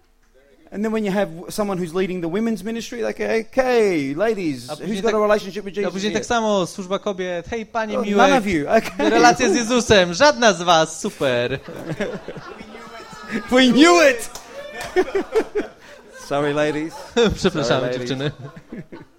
A: And then when you have someone who's leading the women's ministry, they go, okay, ladies,
B: A później
A: who's got a relationship with
B: A
A: Jesus
B: później
A: here?
B: tak samo, służba kobiet. Hej, panie
A: Oh,
B: miłe,
A: none of you. Okay.
B: relacje z Jezusem. Żadna z was, super.
A: We knew it. Sorry, ladies.
B: Przepraszamy,
A: Sorry, ladies.
B: dziewczyny.